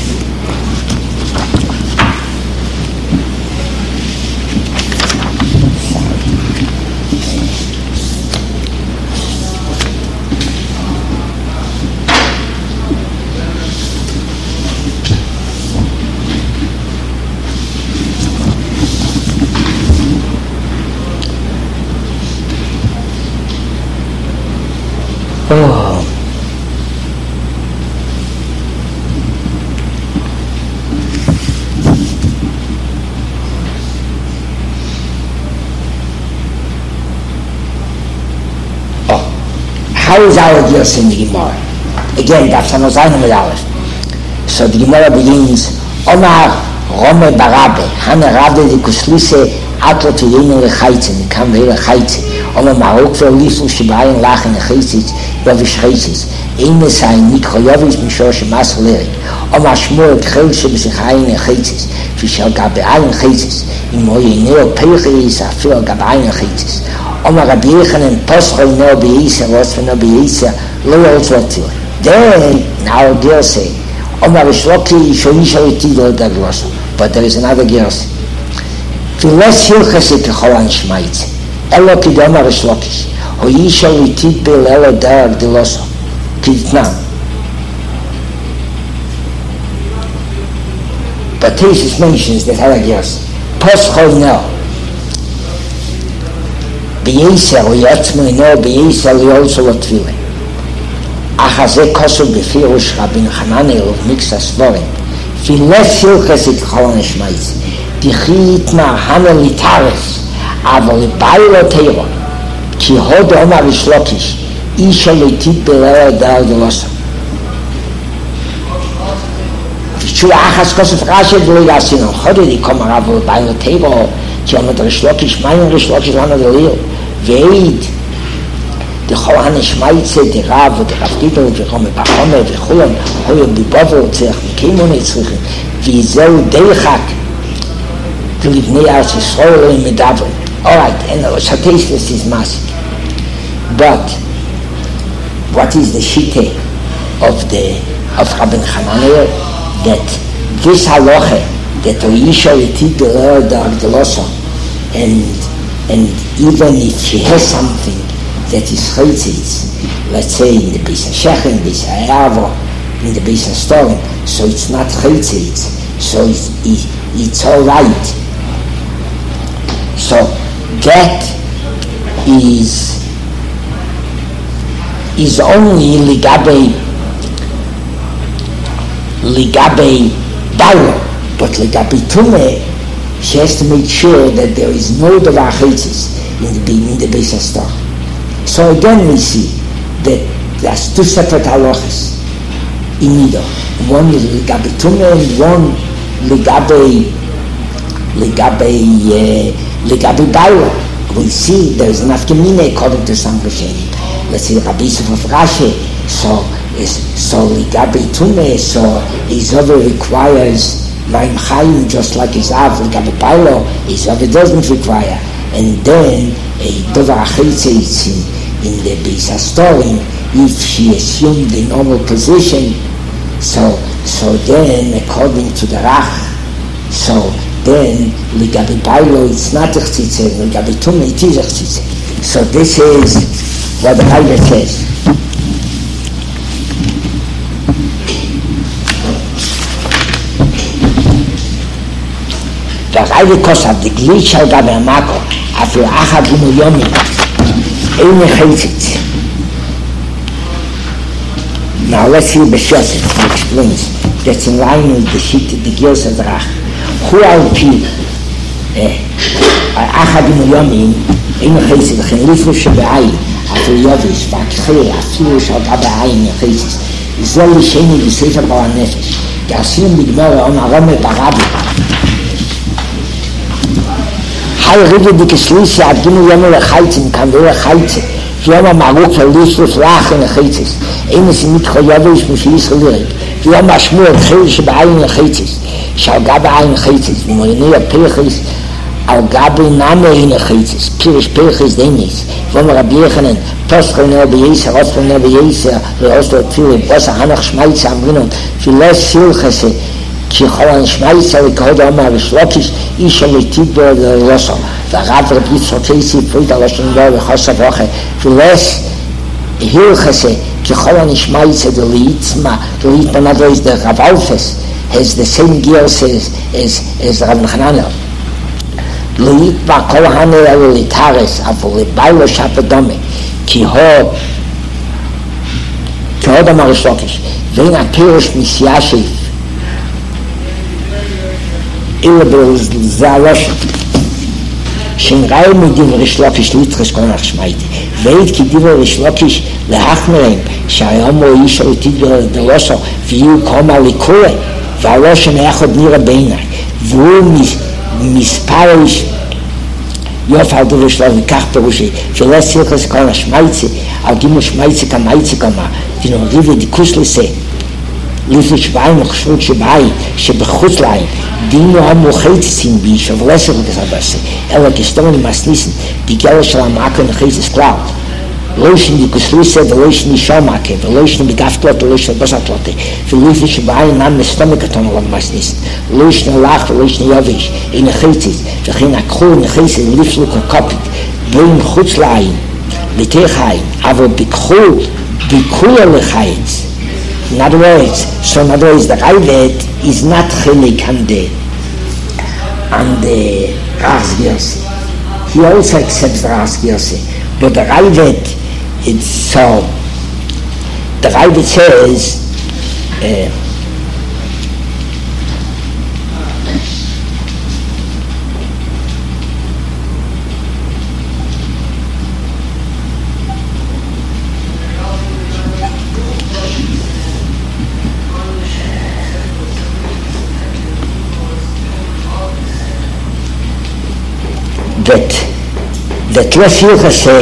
Oh. Oh. How is our Gilus in the Gemara? Again, that's on Ozayin with Aleph. So the Gemara begins, Omar Rome Barabe, Hana Rabbe de Kuslise, Atlo to Yenu Lechaitze, Nikam Vele Chaitze, Omar Marok Verlifu Shibayin Lachen Echaitzitz, Yovish Chaitzitz, Eine sein Nikro Yovish Mishor Shemas Lerik, Omar Shmur Tchel Shebesichayin Echaitzitz, Fishal Gabeayin Chaitzitz, Imoye Neo Peichis, Afil Gabeayin Chaitzitz, Omar Rabbi Yechanan Poscho Neo Beisa, Rosfeno Beisa, Loyal Tvotil. Then, now girl say, Omar Shloki Shonisha Etido Dagloso, but there is another girl say, Files Hilchase Kecholan Shmaitze, Elo Kidoma Rishlokish, Hoisha Litit Bel Elo Darag Deloso, Kidnam. But Tesis mentions that other girls, Poscho no, Beisa, Oyatzmo no, Beisa Liolso Lotvile. Achaze Kosov Befirush Rabin Hananel of Mixas Vorin, Files Hilchase Kecholan Shmaitze, Dichitna Hanel Litares, אבל באילו תירו, כי הוד עומר ושלוקיש, אישה ליטית בלילה דל דלוסה. ושו אחס כוסף רשת ולא יעשינו, הודו די קומר אבל באילו תירו, כי עומר רשלוקיש, מים רשלוקיש לנו דליל, ועיד, דכל הנשמייצה, דרב ודרב גידל, ורומי בחומר וכולם, הוי בבובל צריך מקימוני צריכים, וזהו די חק, ולבני ארץ ישראל מדברים. All right, and the Shateishless is massive. But what is the shite of the of Rabban Hananel? That this halacha that Oisha Litit Bel Darag Deloso, and and even if she has something that is chaytzitz, let's say in the Beis HaShechem, in the Beis HaAvo, in the Beis HaStorim, so it's not chaytzitz, so it's, it, it's all right. So that is is only ligabe ligabe dawo, but ligabe tume, she has to make sure that there is no davar chaytzis in the in the Beis HaStor. So again we see that there's two separate halachas in Nido. One is ligabe tume and one ligabe ligabe uh, Ligabi Baila. We see there is enough gemine according to some Rishonim. Let's see the Rabbi Yosef of Rashi. So is so Ligabi Tume. So Izove requires Maim Chayim just like Izav. Ligabi Baila Izove doesn't require. And then a Dovar Achitze is in, in the Beis HaStorim if she assumed the normal position. So so then according to the Rach, so then Ligabi Bailo it's not a chtzitze, Ligabi Tume it is a chtzitze. So this is what the Bible says. The Bible Kosav, the glitch al Gabi Amako, after Achad Umuyomi, Eine Chaytzitz. Now let's see Beshosef, who explains that's in line with the sheet of the Gilus of Rach. Who are the אחד מיומים אין חייס לכן לפני שבעין אפילו יובש והכחי אפילו שאתה בעין חייס זה לשני בספר בר הנפש כעשינו בגמר on הרמי ברבי היי רגע דקסליסי עד גימו יומו לחייצים כנדו לחייצים ויום המערוק ולפלוס לאחן החייצס אין נסימית חויובש משיס חלירק ויום השמור התחיל שבעין החייצס שעגה בעין חייצס ומויני הפרחס al gabel name in khitzes pirish pirish denis von rabbi yochanan toskene beisa roskene beisa rosto tfil was hanach schmeiz am rinun filas sil khase ki khawan schmeiz al koda ma shlokish isholitid do rosa da rabbi bitsotisi fuita lashon do khasa vache filas hil khase ki khawan schmeiz de litzma de litma do is de ravalfes has the same gears as as as Rab Hananel. Luit ba kol hanel elitares avol bailo shapadome ki ho ki ho da marishokish vein a pirush misyashiv ilabels zalosh shingai mit dem rishlokish litres konach shmaite veit ki divo rishlokish lehachmerem shayamo isho tidro de loso viu koma likule valosh neachod nira beinai vu mis misparish יופל דורש לא וכך פירושי שלא סירחס כל השמייצי על גימו שמייצי כמייצי כמה דינו ריבי דיקוס לסה לפני שבעים וחשבות שבעי שבחוץ להם דינו המוחצים בי שוב לסר וכסבסי אלא כסתורני מסניסן בגלל של המעקה נחצס כלל לא ישן דיקוס לסה ולא ישן נשאר מעקה ולא ישן בגפתות ולא ישן בסתות ולפני שבעי נם נסתומק התון עליו מסניסן לא ישן לך ולא ישן יובש אין נחצס וכן הקחו נחצס לפסלו כקופית בין חוץ לעין לתך העין אבל בקחו ביקולה לחייץ in other words so in other words the Raivet is not chilik on the on the Ras Girsi he also accepts the Ras Girsi but the Raivet it's so the Raivet says uh, that that Lefilcha say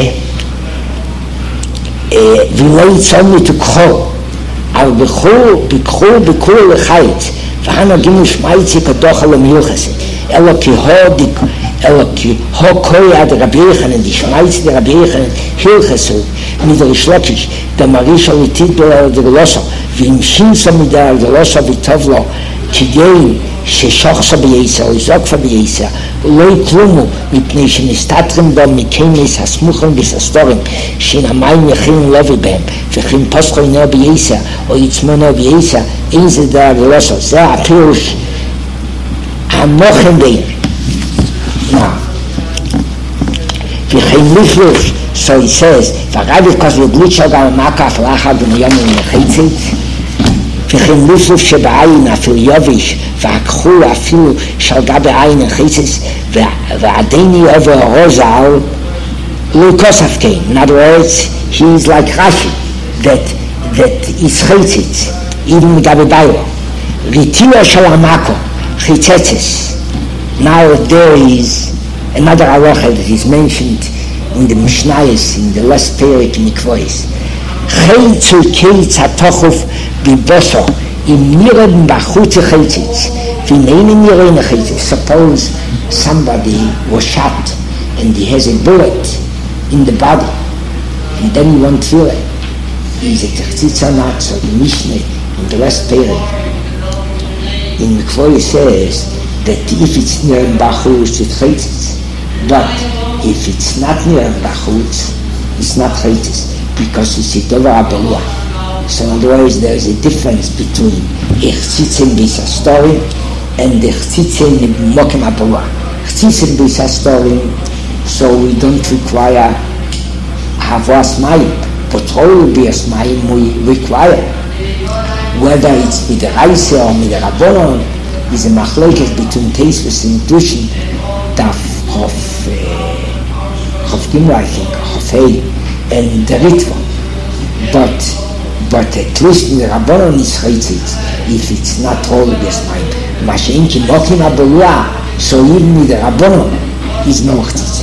relates only to Kol al Bechol Bechol Bechol Lechayit v'hana gimu shmaitzi kadoch al Milchase elo ki ho elo ki ho koi ad Rabbi Yochanan di shmaitzi di Rabbi Yochanan Hilchasu mit der Shlokish der Marish alitid do al Geloso v'im shimsa mit der Geloso v'tovlo kidei ששוחסה בייסה או זוקפה בייסה לא יקלומו מפני שנסתתרים בו מקיימס הסמוכים בססטורים שאין המים יכין לובי בהם וכין פוסחו אינו בייסה או יצמונו בייסה אין זה דעה גלוסו זה הפירוש המוכן בין וכין לפלוש so he says ורבי כוס וגליצ'ו גם המקף לאחר בניום ומחצית וכן לופלוף שבעין אפילו יוביש והקחו אפילו שלגה בעין החיצס ועדיני עובר הרוזל לא כוסף כן in other words he is like Rashi that that is חיצץ even מגבי ביילו ריטיו של המקו חיצצס now there is another halacha that is mentioned in the Mishnayos in the last period in Nikvois חיצו קיץ התוכף בבוסו אם נראה בחוץ חיצץ ואינני נראה חיצץ suppose somebody was shot and he has a bullet in the body and then you won't feel it is it חיצץ or not so the Mishnah in the last period in Mikvoy says that if it's near בחוץ it's חיצץ but if it's not near בחוץ it's not חיצץ because it's a דבר הבלוע so in other words there is a difference between חיצצים ביססטורים and חיצצים במוקם הבלוע חיצצים ביססטורים so we don't require havas mayim but all bias mayim we require whether it's midiraisa or midirabonon is a machlokes between Tosfos and Dushin daf of of Gimel I think of Hey and the Ritva but but at least midirabonon is חיצץ if it's not all bias mayim mashen ki mokim abulua so even midirabonon is no חיצץ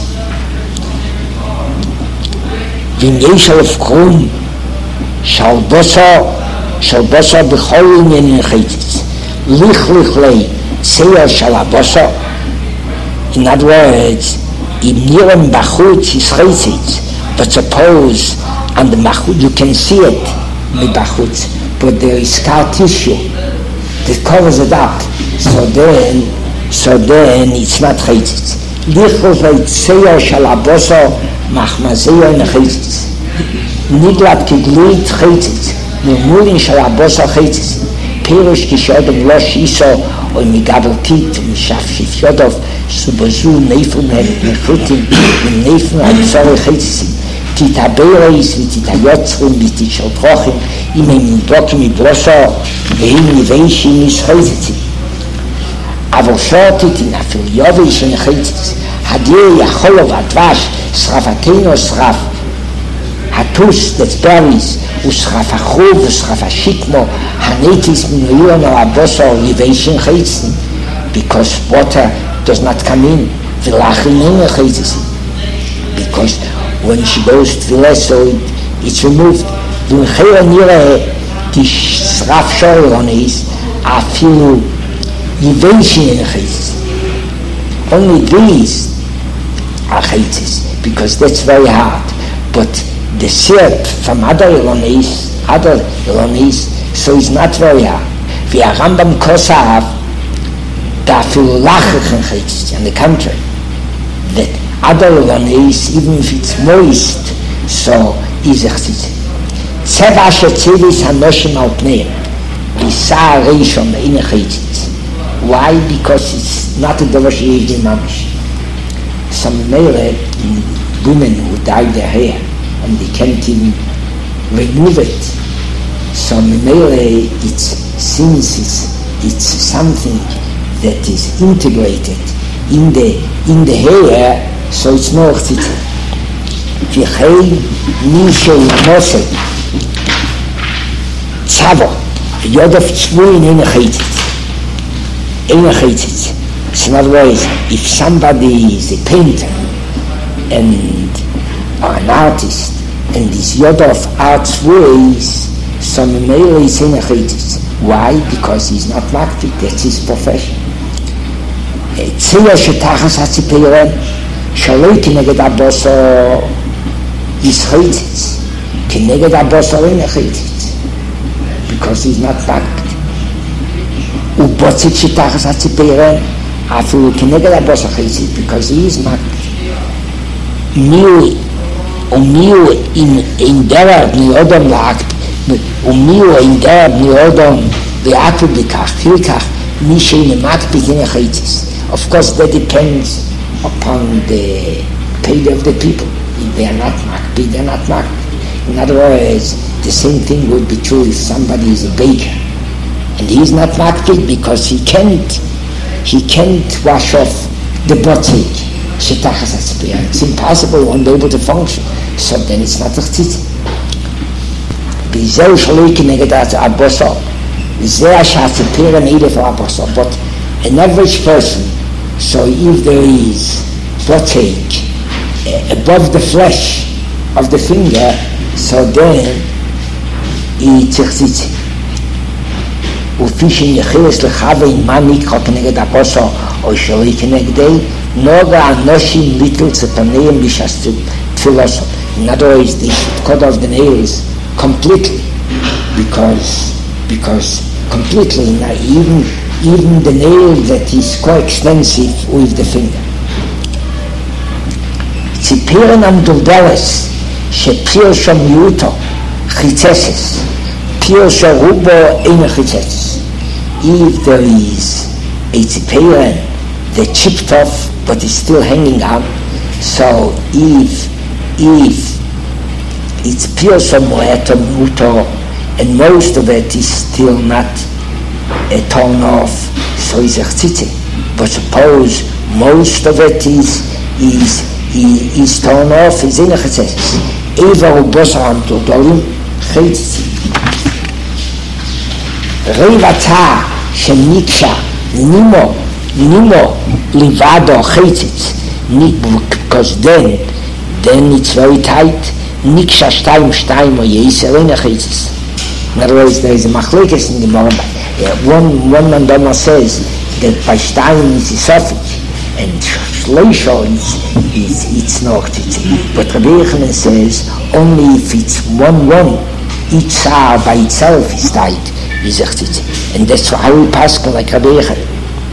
ואם יש אלף קרום של בוסו של בוסו בכל עניין חיצץ ליך ליך לי סייר של הבוסו In other words, in Niram Bachutz is Chaitzitz, but suppose on the Machut you can see it, the Bachutz, but there is scar tissue that covers it up. So then, so then it's not Chaitzitz. Lichos v'itzeyo shel aboso machmazeyo in Chaitzitz. Niglat kiglit Chaitzitz. Murmurin shel aboso Chaitzitz. Perish kishodom lo shiso or migabel tit mishaf shif yodov subazu neifun hem mechutim neifun ha'tzore Chaitzitz. Titaberes v'titayotzrim v'titshotchochim im hem dokim ibloso v'him niveishi mis Chaitzitz. אבל שוטית אין אפילו של נחייצץ, הדיר יכולו והדבש, שרפתנו שרף, הטוס דצבריס, ושרף החוב ושרף השיקמו, הניטיס מנויון או הבוסו ליביישן חייצן, because water does not come in, ולאחרים אין נחייצץ, because when she goes to the less, so it, it's removed, ומחיר נראה, תשרף שורלוניס, אפילו Yivation in Chaitzis. Only these are Chaitzis, because that's very hard. But the syrup from other Ilonis, other Ilonis, so it's not very hard. The Rambam Kosav, da Filulachach in Chaitzis, on the contrary, that other Ilonis, even if it's moist, so is a Chaitzis. Tzeva Shetzilis Hanoshim Al Pneim, Bisa Reishon in a Chaitzis. Why? Because it's not a Dovash Yevdi Mamish. Some male women who dye their hair and they can't even remove it. Some male, it's since it's it's something that is integrated in the in the hair, so it's no chitza. V'chei nishei mosei tzavo yodov tzvuin in a chaitzitz. In a chaitzitz. So in other words, if somebody is a painter and or an artist and is yodov art's ways, so Memele is in a chaitzitz. Why? Because he's not makpid, that's his profession. Tzila shetachas hatzipeiren shaloi kineged aboso is chaitzitz. Kineged aboso in a chaitzitz. Because he's not makpid. Ubotzit shetachas hatzipeiren after kineged aboso chaitzitz, because he is makpid. Miu umiu in in derab ni odom laakpid. ומיהו אין דרב נרודום ועקו בכך, חילקך מי שנמק בגין החייציס. Of course that depends upon the pay of the people. If they are not makpid, they are not makpid. In other words, the same thing would be true if somebody is a baker and he is not makpid because he can't he can't wash off the botzik. It's impossible, he won't be able to function. So then it's not a chtitz. Bizeu shaloi kineged aboso. Zeh shatzipir needed for aboso. But an average person, so if there is botake above the flesh of the finger, so then it's tzitzi. Ufishin yechiles lechave in manik ho kineged aboso or shaloi kinegdei noga anoshim little tzepaneim bishas tfiloso. In other words, they should cut off the nails completely, because because completely, now even even the nail that is quite extensive with the finger. Tzipiren amduldeles shepir shom yuto chitzeses pir sharubo ein chitzeses. If there is a tzipiren that chipped off but is still hanging on, so if if it's pure somewhere to muto, and most of it is still not uh, torn off, so it's a chtitze. But suppose most of it is is is, is torn off, is in a chtitze. Eva ubosam to dolim chtitze. Revata sheniksha nimo nimo livado chtitze. Because then then it's very tight. Niksha shtayim shtayim or yeiser in a chaitzis. In other words, there is a machlekes in the Gemara. One one mandama says that by shtayim is a suffix, and Shleisha is, is it's not tzitzit. But Rabbi Yochanan says only if it's one one, each sar by itself is tight, is a tzitzit. And that's how we pass like Rabbi Yochanan.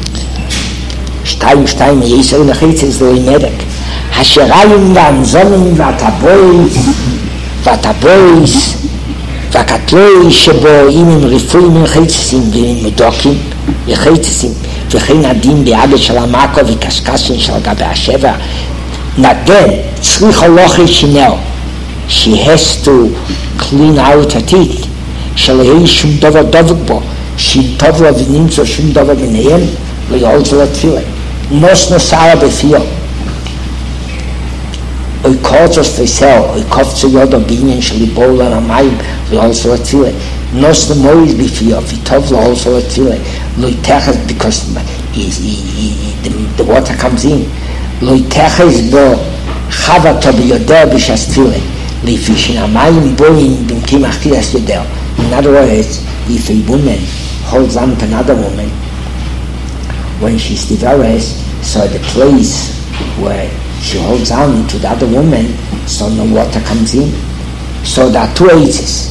שתיים שתיים יסר נחיצס לא ינדק השריים והנזונים והטבויס והטבויס והקטלוי שבו אם הם רפואים נחיצסים והם מדוקים יחיצסים וכן הדין באגד של המקו וקשקשים של גבי השבע נגן צריך הלוכי שנאו she has to clean out her teeth שלא יהיה שום דבר דבק בו שטוב לו ונמצא שום דבר ביניהם ויעולצו לתפילה נוס נוסעה בפיה אוי קורצוס פסל אוי קופצו יודו בעניין של ליבול על המים ויעולצו לתפילה נוס נמויז בפיה וטוב לו עולצו לתפילה לא יתחס because he, he, he, the, the water comes in לא יתחס בו חוותו ביודע בשס תפילה לפי שהמים בואים במקים אכילס יודע in other words if a woman holds on to another woman when she's divorced, so the place where she holds on to the other woman, so no water comes in. So there are two eitzes.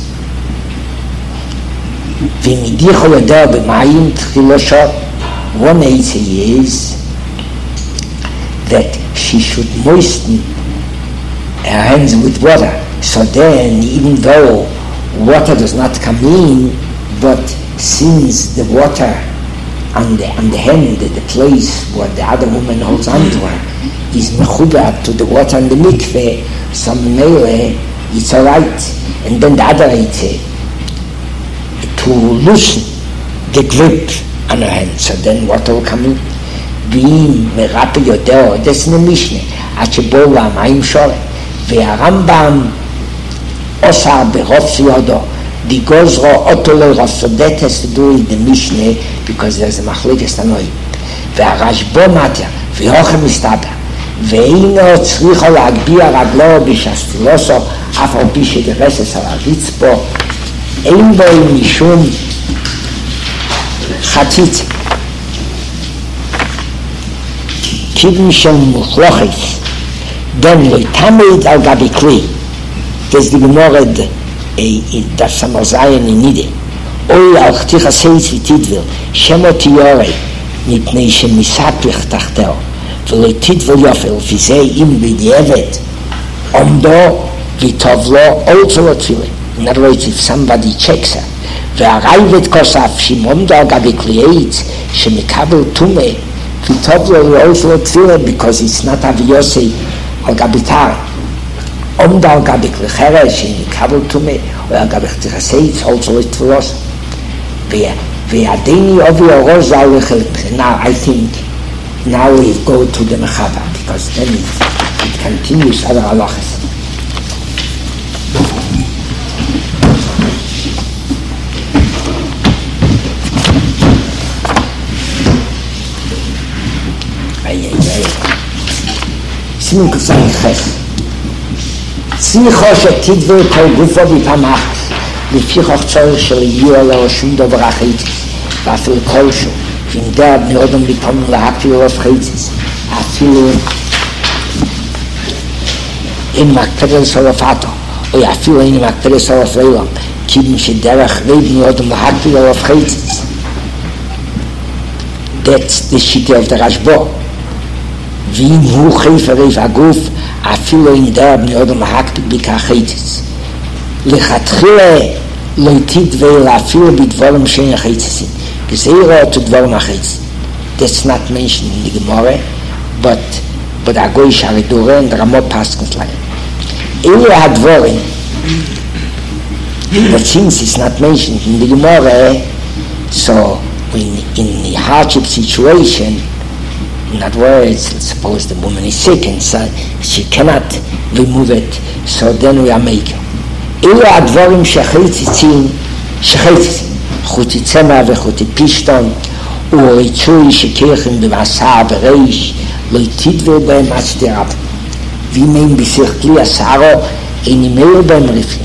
V'midicho yodeh b'mayim tchilosho. One eitze is that she should moisten her hands with water. So then, even though water does not come in, but since the water on the, on the hand, the place where the other woman holds on to her, is mechubat to the water in the mikveh, so mele, it's all right. And then the other eitzeh, to loosen the grip on her hand, so then water will come in. V'im merape yodeo, that's in the Mishnah, achebol v'amayim shore, v'arambam osar berov yodo, the gozro otole rosso, that has to do with the Mishnah, because there's a machlekes tanoi. והרשב"א מתיה, והוכם מסתבר, ואינו צריכו להגביה רגלו בשסטילוסו, אף על פי שדרסס על הרצפו, אין בו משום חציצה. כיוון של מוחלוכס, דן לא תמיד על גבי כלי, das die Gemorre in das Samozayen in Nide. Oi al khtikha seitz vitidvel, shemo tiore, mipnei shemisapich tachteo, velo tidvel yofel, vizei im b'di'evet, omdo v'tovlo olzo l'tfile. In other words, if somebody checks her, ve'arayvet kosaf, shim omdo al gabi kli'eitz, shemikabel tume, v'tovlo olzo l'tfile, because it's not aviyosei al gabi tar. Omdo al gabi kli'chere, shemikabel tume, or al gabi khtikha seitz, olzo l'tfilos. Ve'adeni ovi oroz al l'chilp. Now I think, now we go to the Mechava, because then it, it continues other halachas. Ay, ay, ay. Simen Kusayin Ches. Tzricho shetidvel kol gufo v'pamach. לפיכך צורך של יהיו עליו שום דבר החייצס, ואפילו כלשהו, ואם דה בני אדם לפעמים להקפיל עליו חייצס, אפילו אין מקפל סולפתו, או אפילו אין מקפל סולף לילם, כיוון שדרך רי בני אדם להקפיל עליו חייצס. That's the shita of the Rashba. ואם הוא חייף הרייף הגוף, אפילו אין דה בני אדם להקפיל ביקה חייצס. לכתחילה לא תדווה להפעיל בדבורם שאין החייצסים. גזירה to דבורם החייצסים. That's not mentioned in the Gemara, but but הגוי שהרדורה and רמו פסקות להם. אלה הדבורים, but since it's not mentioned in the Gemara, so in, in the hardship situation, in other words, let's suppose the woman is sick and so she cannot remove it, so then we are making. אלה הדברים שחייצצים, שחייצצים, חוטי צמא וחוטי פישטון, וריצוי שכיחים במסע בריש, לא תדווה בהם עצדי רב. ואם הם בשכלי הסערו, אין ימלו בהם רפלים.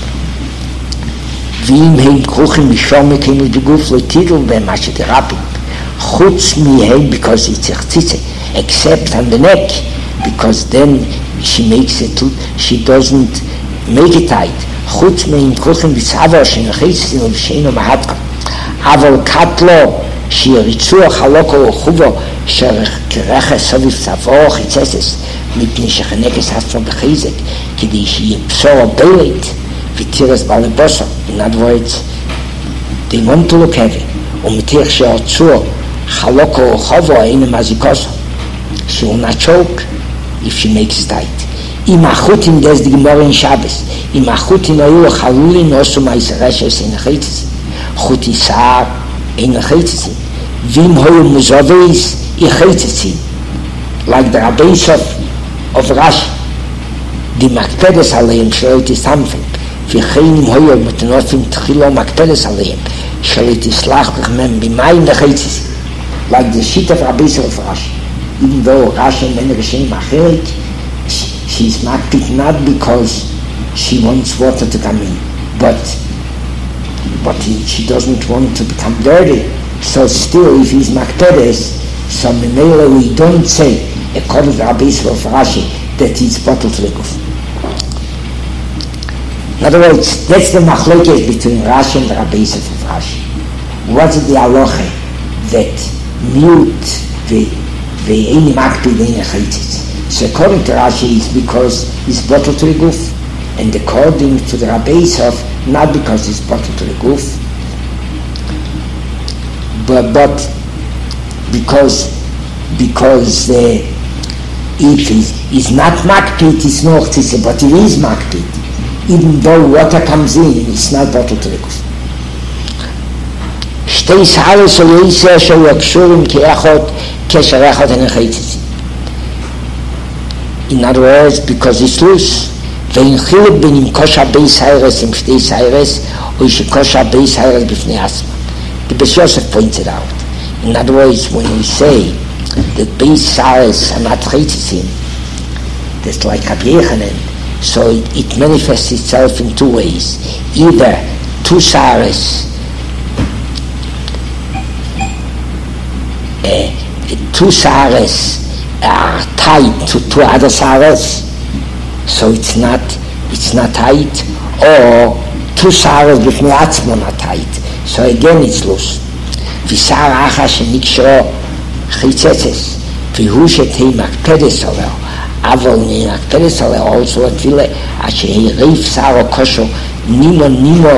ואם הם כרוכים משומק, הם בגוף לא תדווה בהם עצדי רבים. חוץ מהם, because it's צחציצה, except on the neck, because then she makes it, she doesn't make it tight. חוץ מן כולכם בצעבר שנחצים ובשאינו מהדקה. אבל קטלו שיריצו החלוקו וחובו שכרחה סביב צבאו חיצסס מפני שחנקס עצמו בחזק כדי שיהיה בשור בילית ותירס בלבוסו. In other words, they want to look heavy ומתיח שהרצו חלוקו וחובו אינו מזיקוסו. She will not choke if she makes tight. אם החוטים דס דגמורים שבס, אם החוטים היו חלולים עשו מהישרשס אין החצסים, חוטי סער אין החצסים, ואם היו מוזובס יחצסים, like the rabbis of, of Rashi, the מקפדס עליהם שלא תסתמפם, וכן אם היו מתנופים תחילו מקפדס עליהם, שלא תסלח לכם במים לחצסים, like the sheet of rabbis of Rashi, even though Rashi אין רשעים אחרת, she's makpid not because she wants water to come in, but but she doesn't want to become dirty. So still, if he's makpedes, so memela we don't say, according to Rabbi Yisrael of Rashi, that he's bottled to the guf. In other words, that's the machlokes between Rashi and Rabbi Yisrael of Rashi. What's the halacha that mute the the any makpid in a chaytzitz? So according to Rashi, it's because he's bottled to the guf, and according to the Rabbi Yisrael, not because he's bottled to the guf, but but because because uh, if he's not makpid, it's not tzitze, but if he is makpid, even though water comes in, it's not bottled to the guf. שתי סערות של יסר שהיו קשורים כאחד, קשר אחד אין חייצצים. In other words, because it's loose. ואין חילוק בין אם קושה בי סיירס עם שתי סיירס, או שקושה בי סיירס בפני עצמה. The Beis Yosef pointed out. In other words, when we say that בי סיירס are not chaytzim, that's like Rabbi Yechanan, so it, it manifests itself in two ways. Either two sיירס, uh, two sייrס are tied to two other saras, so it's not it's not tight, or two saras b'fnei atzmo not tight, so again it's loose. V'sar acha shenikshro chitzetzes, v'hu shetei makpedes oleo, avol ni makpedes oleo also atvile, asher reif saro kosho nimo nimo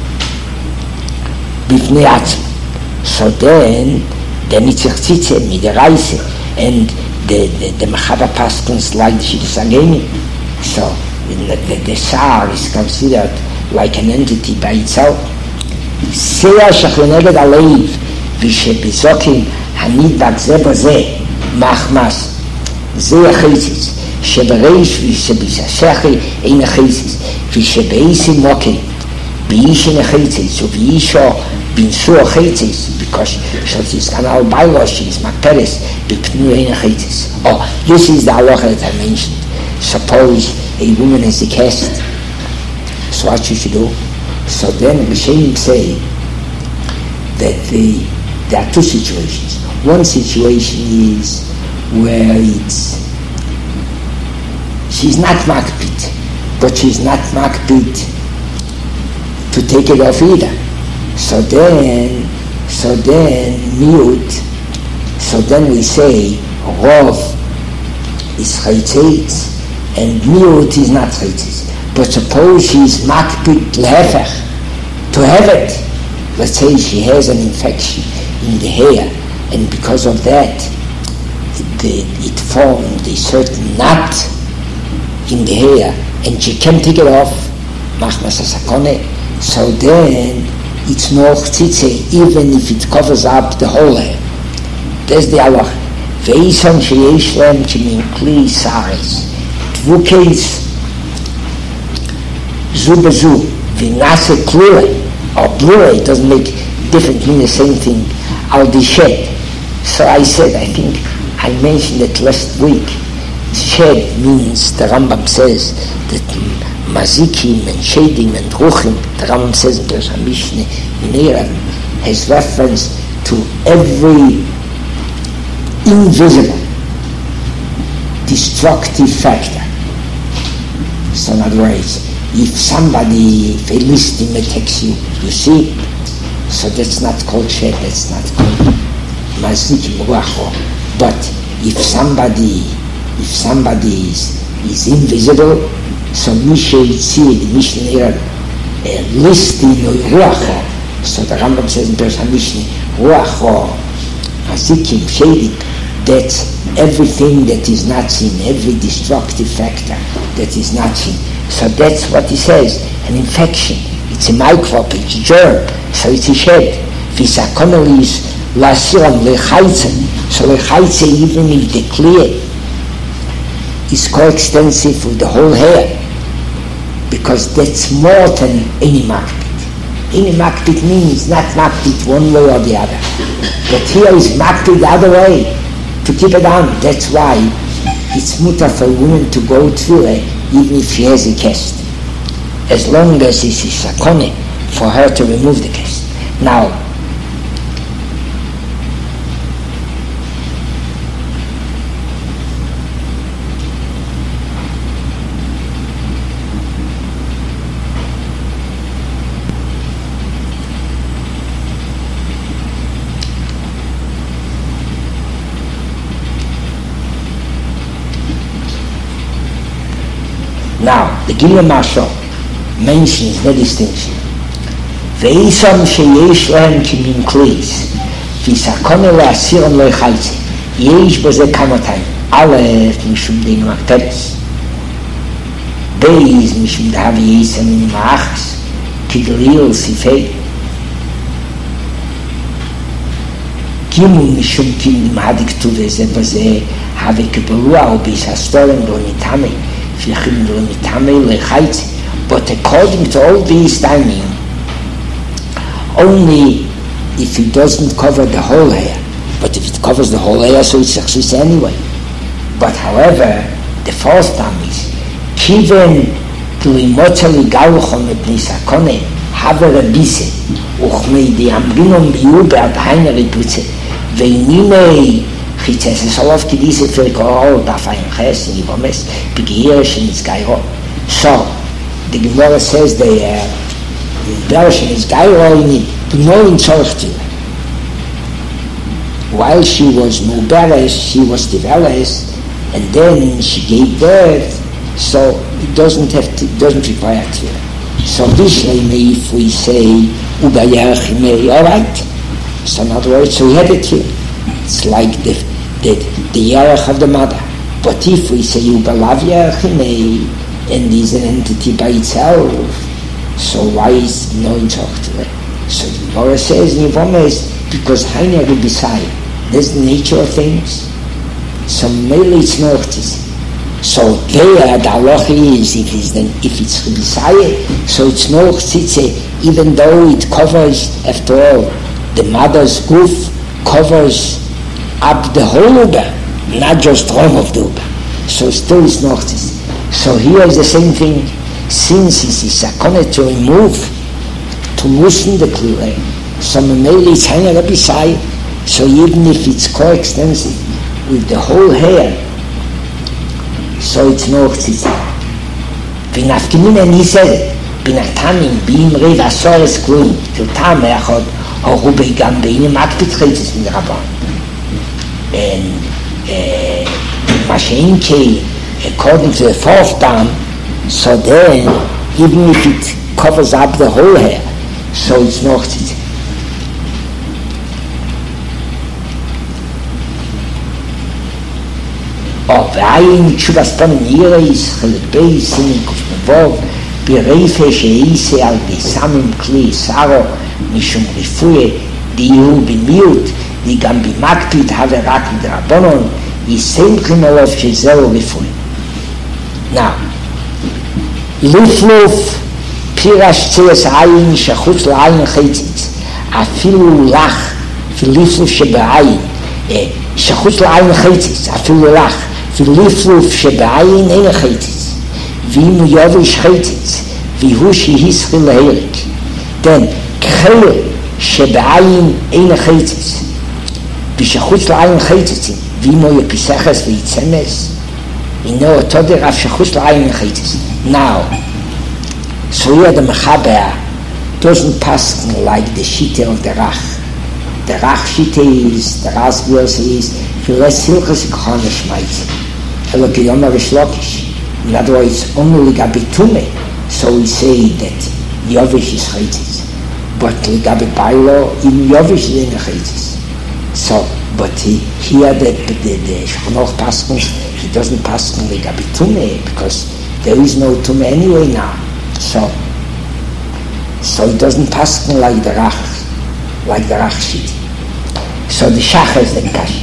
b'fnei atzmo. So then, then it's a tzitze midiraise, and the the, the Machaba Paskins like the Shittas Ageni. So the, the, the Sar is considered like an entity by itself. Seya shacheneged aleiv v'shebizokim hanidbak ze b'ze machmas ze yachitzis shebereish v'shebizashechi ein yachitzis v'shebeisi moki b'yishin yachitzis u'b'yisho b'insu yachitzis because she's kanal bailo, she's makperes b'pnu ein yachitzis. Oh, this is the halacha that I mentioned. Suppose a woman has a cast, so what she should do? So then Rishonim say that the, there are two situations. One situation is where it's she's not makpid, but she's not makpid to take it off either. So then, so then mute. So then we say rov is chaytzitz and mute is not chaytzitz. But suppose she's makpid lehefech, to have it. Let's say she has an infection in the hair, and because of that, the, it formed a certain knot in the hair, and she can't take it off, machmas asakone. So then, it's no chtzitze, even if it covers up the whole hair. That's the halacha. Ve'ison sheyesh lem shemin kli saris. Tvukes zu bezu v'nase klule or blue, it doesn't make different, mean the same thing. Al dished. So I said, I think I mentioned it last week. Shed means, the Rambam says that mazikim and shedim and ruchim, the Rambam says in the Mishneh in Erev, has reference to every invisible, destructive factor. So in other words, if somebody, if a listim attacks you, you see, so that's not called shed, that's not called maznikim ruach. But if somebody, if somebody is, is invisible, so Misha Yitzir, the Mishnah here, listim ruach. So the Rambam says in Pershah Mishnah, ruach, mazikim, shedik, that's everything that is not seen, every destructive factor that is not seen. So that's what he says, an infection. It's a microbe, it's a germ, so it's a shed. V'sakonel is lasiram lechaitze. So lechaitze, even if the clear is coextensive with the whole hair, because that's more than any makpid. Any makpid means not makpid one way or the other. But here is makpid the other way, to keep it on. That's why it's mutar for a woman to go through it, even if she has a cast, as long as it is sakone for her to remove the cast. Now, Now, the Gimel Mashal mentions the distinction. Ve'isam sheyesh lehem kimin kleis, v'sakone le'asiron le'chayze, yesh boze kamatayim. Aleph, mishum deinu akteres. Beis, mishum dahavi yisam in ma'achs, kidlil sifei. Gimel mishum kimin mahadik tuve ze boze, have keberua o bis hastoren lo nitamei. But according to all these timing, only if it doesn't cover the whole hair. But if it covers the whole hair, so it's success anyway. But however, the fourth time is Kiven Tuimotali Galuchon et Nisakone Haver Bise Uchmei di Amrinon Biube ad Heiner Riputze Veinimei Chitzes es Olof Kidise Firko Daf Ein Ches in Ivomes Bigirish in Izgairo. So the Gemara says the Berish in Izgairo in no in Tzorch. While she was Muberes, she was Tiveres, and then she gave birth, so it doesn't have to, it doesn't require Tefillah. So this may, if we say Ubayach may, all right. So in other words, so we had it here. It's like the the the Yarach of the mother. But if we say Ubalavyach may, and is an entity by itself, so why is no in Tzorch? So the Gemara says in Yivomes, because Hainer will be silent. That's the nature of things. So mainly it's Nortis. So there the halacha is if it's then if it's Rebisaya, so it's Nortis, even though it covers, after all, the mother's goof covers up the whole Uber, not just one of the Uber. So still it's Nortis. So here is the same thing. Since it is sakone to remove, to loosen the klirei, so mainly it's Hainer Rebisaya. So even if it's coextensive with the whole hair, so it's no chtzitzah. V'nafkimin, and he said it, b'natanim, b'imrei v'asores kluim, tiltam echod, horu beigam b'inem akpit chaytzis min rabban. And Mashenke, according to the fourth dam, so then, even if it covers up the whole hair, so it's no chtzitzah. Oh, ואין תשובס פנים ירס, חלק בי סימן כופנבוב, ברייפה שאיסה על בסמים כלי סארו, משום רפויה, דיהו במיעוט, די גם במקפיד הווה רק מדרבנון, יסמכים עליו שזהו רפויה. Now, לפלוף פירש צייס עין שחוץ לעין חייציץ, אפילו לך, לפלוף שבעין, שחוץ לעין חייציץ, אפילו לך, ולפלוף שבעין אין חייציץ, ואם הוא יובש חייציץ, והוא שהסחיל להירק. then, כחלק שבעין אין חייציץ, ושחוץ לעין חייציצים, ואם הוא יפיסחס ויצמס, You know, Tode Rav Shechus L'Ayin Chitzis. Now, so here the Mechaber doesn't pass like the Shite of the Rach. The Rach Shite is, the Rasbiel says, Files Hilchas Kochane Shmaitze. Elo Kiyoma Rishlokish. In other words, only Ligabi Tume. So we say that Yovish is Chitzis. But Ligabi Bailo, even Yovish is in Chitzis. So, but he, here the, the, the Shchonoch Paskins, he doesn't pass Ligabi Tume because there is no Tume anyway now. So, so it doesn't pass like the Rach, like the Rach Shiti. So the Shachar is the Kashi.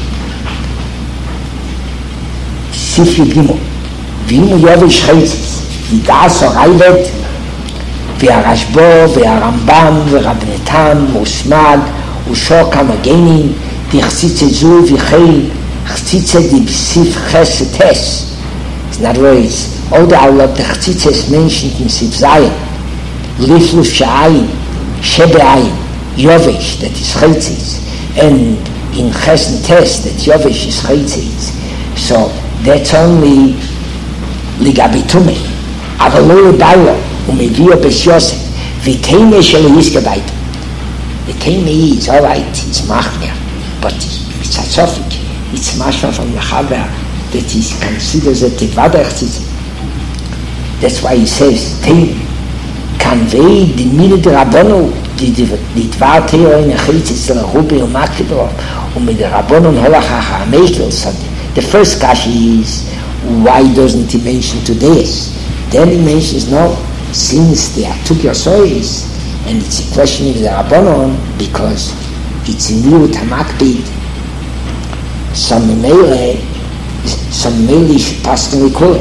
Sifri Gimo. Vimu Yovish Chitzis. Vidas or Ayvet. והרשב"א והרמב"ם ורבנתם וסמג ושוקה מגנים דחציצה זו וכן חציצה דבסיף חסטס. In other words, all the all of the chzitzes mentioned in Sif Zayin, Lifluf Sha'ayin, Shebe'ayin, Yovesh, that is Chitzis, and in Chesn Tes, that Yovesh is Chitzis. So that's only Ligabitume. Avaloi Bailo, Umevio Bes Yosef, Viteime Shele Yiskebayt. Viteime is, all right, it's Machmer, but it's a Sofik, it's Mashma from the Chaber, that is considered a Tivada Chzitzis. That's why he says, Teim, Kanvei, the Mine de Rabbono, the Dvar Teo in a Chitzis, the Rubi and Makidor, and with the Rabbono and Holachacha Mekel. So the first Kashi is, why doesn't he mention today's? Then he mentions, no, since they are took your stories, and it's a question of the Rabbonon, because it's in Miut HaMakbid, some Mele, some Mele Paskin Likule.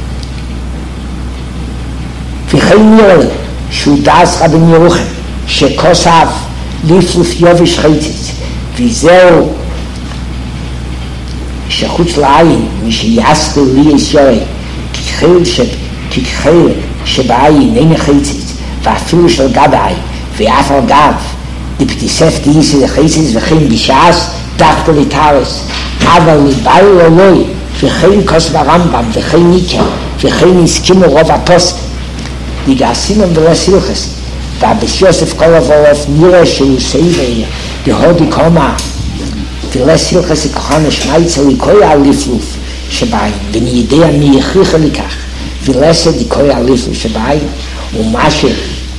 וכן נראה לי שהוא דעס רבן ירוחם שכוסף לפלוף יובש חיצץ וזהו שחוץ לעין מי שיעסקו לי יסיורי ככחל שבעין אין חיצץ ואפילו של גב העין ואף על גב דפתיסף דייסי לחיצץ וכן בשעס דווקא לתארס אבל לבעל אלוהי וכן כוסף הרמב"ם וכן ניקר וכן הסכימו רוב הפוסק die Gassimen der Silches, da bis Josef Kolovov nire שהוא סייבר, die Hodi Koma, die Silches היא כוחנה שמייצה לכל הליפלוף שבאים, ואני יודע מי יכריחה לכך, ולסה די כל הליפלוף שבאים, ומה ש...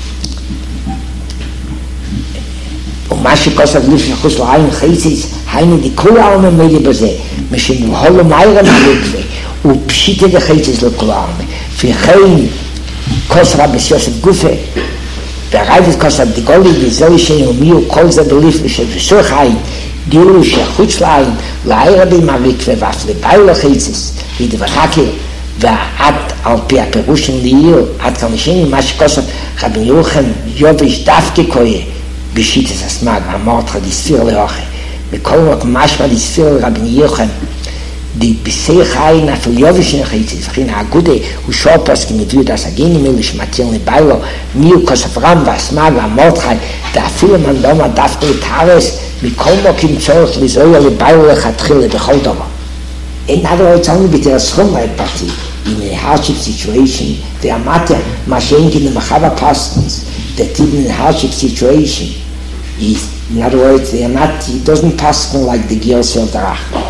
ומה שכוסף ליפלוף חוץ לעין חייציס, היינו די כל העלמה מילי בזה, משנבהולו מיירם הליקווה, ופשיטה די חייציס לכל העלמה, וכן כוס רבס יוסף גופה, והרייבת כוס הבדיגולי, וזהו שיומיו כל זה בליף ושל וסור חיים, גילו שחוץ לעין, לעיר רבי מריקווה, ואף לבאו לחיצס, ודברחקר, ועד על פי הפירושים לעיר, עד כמשני, מה שכוסף רבי ירוחם יובש דווקא כויה, בשיטס הסמג, אמרת דיספיר לאוכל, בכל מקום משמע דיספיר לרבי ירוחם, die Beseich ein auf Jovisch in Chitzis, וכן האגודה הוא שורפוס כי מביאו דס הגינים אלו שמציל לביילו, מיהו כוסף רם והסמג והמורדכי, ואפילו מנדומה דווקא לתארס, מכל מוקים צורך לזוהר לביילו לכתחילה בכל דבר. In other words, only with the Schumreit party, in a hardship situation, they are matter, מה שאין כן למחבה pastors, that even in a hardship situation, is, in other words, they are not, it doesn't pass like the gears of the Rach.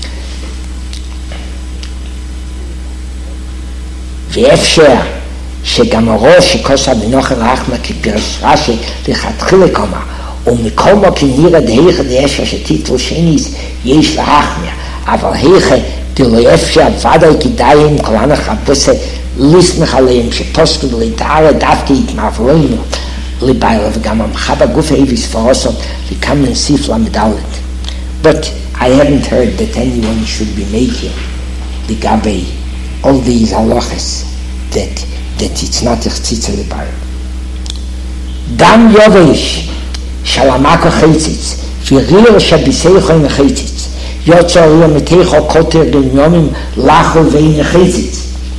ואפשר שגם הראש שכוסה בנוחר רחמה כפרש רשי לכתחילה קומה ומכל מוקים נראה דהיכה דאפשר שטיטל שניס יש להחמיה אבל היכה דלא אפשר ודאי כדאיים כל הנחפושה לסמך עליהם שפוסקו לדערה דווקא יתמעברוינו לביילה וגם המחה בגוף היביס פרוסות לכמה נסיף למדלת. But I haven't heard that anyone should be making the gabe all these halachas that that it's not a tzitza lebayil. Dam yovesh shalamako chaytzitz v'rir shabiseicho in chaytzitz yotzor yometeicho koter dunyomim lacho vein chaytzitz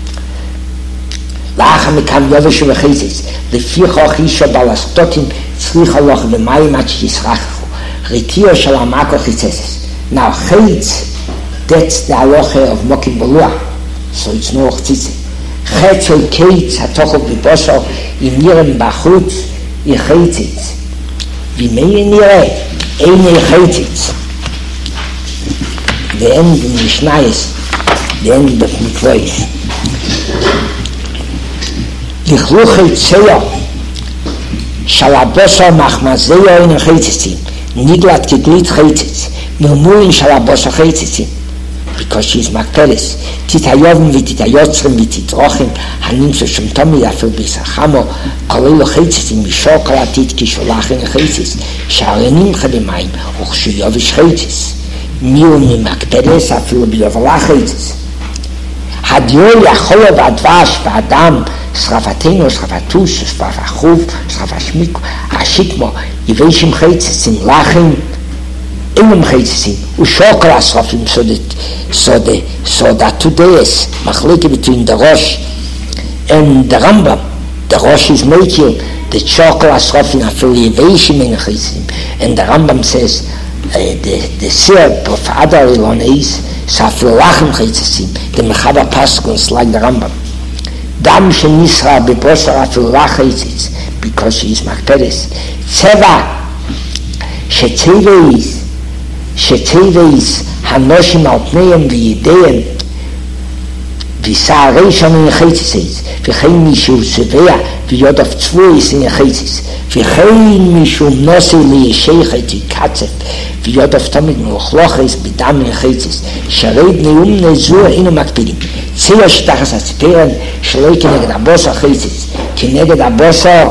lacha mekam yovesh v'chaytzitz leficho chisho balastotim tzlich haloch v'mayim ach yisrachu ritio shalamako chaytzitz. Now chaytz, that's the halacha of mokim beluah. so it's noch Zitze. Chetzel Keitz hat doch auf die Bosser in ihrem Bachutz ihr Chetzitz. Wie mehr in ihre eine Chetzitz. Die Ende nicht Neues, die Ende wird mit Weiß. Die Chluche Zeher, Shalabosser Machmazeo in Chetzitz. Niglat Gedlit Chetzitz. Murmurin Shalabosser Chetzitz. Because she's Makperes. Titayovim v'titayotzrim v'titrochim hanim shoshem tomi yafil b'isachamo kolelo chaytzis mishokol atit kisholachin chaytzis sharenim chadimayim uchshuyovish chaytzis miu mimakperes afilu b'yovala chaytzis hadiol yacholo v'advash v'adam srafateno srafatush srafachuv srafashmik ashikmo yiveshim chaytzis in lachin Imam Chaytzim, Ushokal Asrafim, so that, so the, so that today is Machleke between the Rosh and the Rambam. The Rosh is making the Shokal Asrafim affiliation in Chaytzim, and the Rambam says uh, the the syrup of Adar Elon is Safilachem Chaytzim, the Mechaba Paskons like the Rambam. Dam Shenisra Bebosar Afilach Chaytzitz, because she is Makperes. Tseva Shetzeva is שטבעיס הנושים על פניהם וידיהם וסערי שם אין חייציס וכן מישהו שבע ויודף צבויס אין חייציס וכן מישהו נוסי לישייכת יקצף ויודף תמיד מלוכלוכס בדם אין חייציס שרד נאום נזור אינו מקפידים צייה שתחס הציפרן שלא כנגד הבוסר חייציס כנגד הבוסר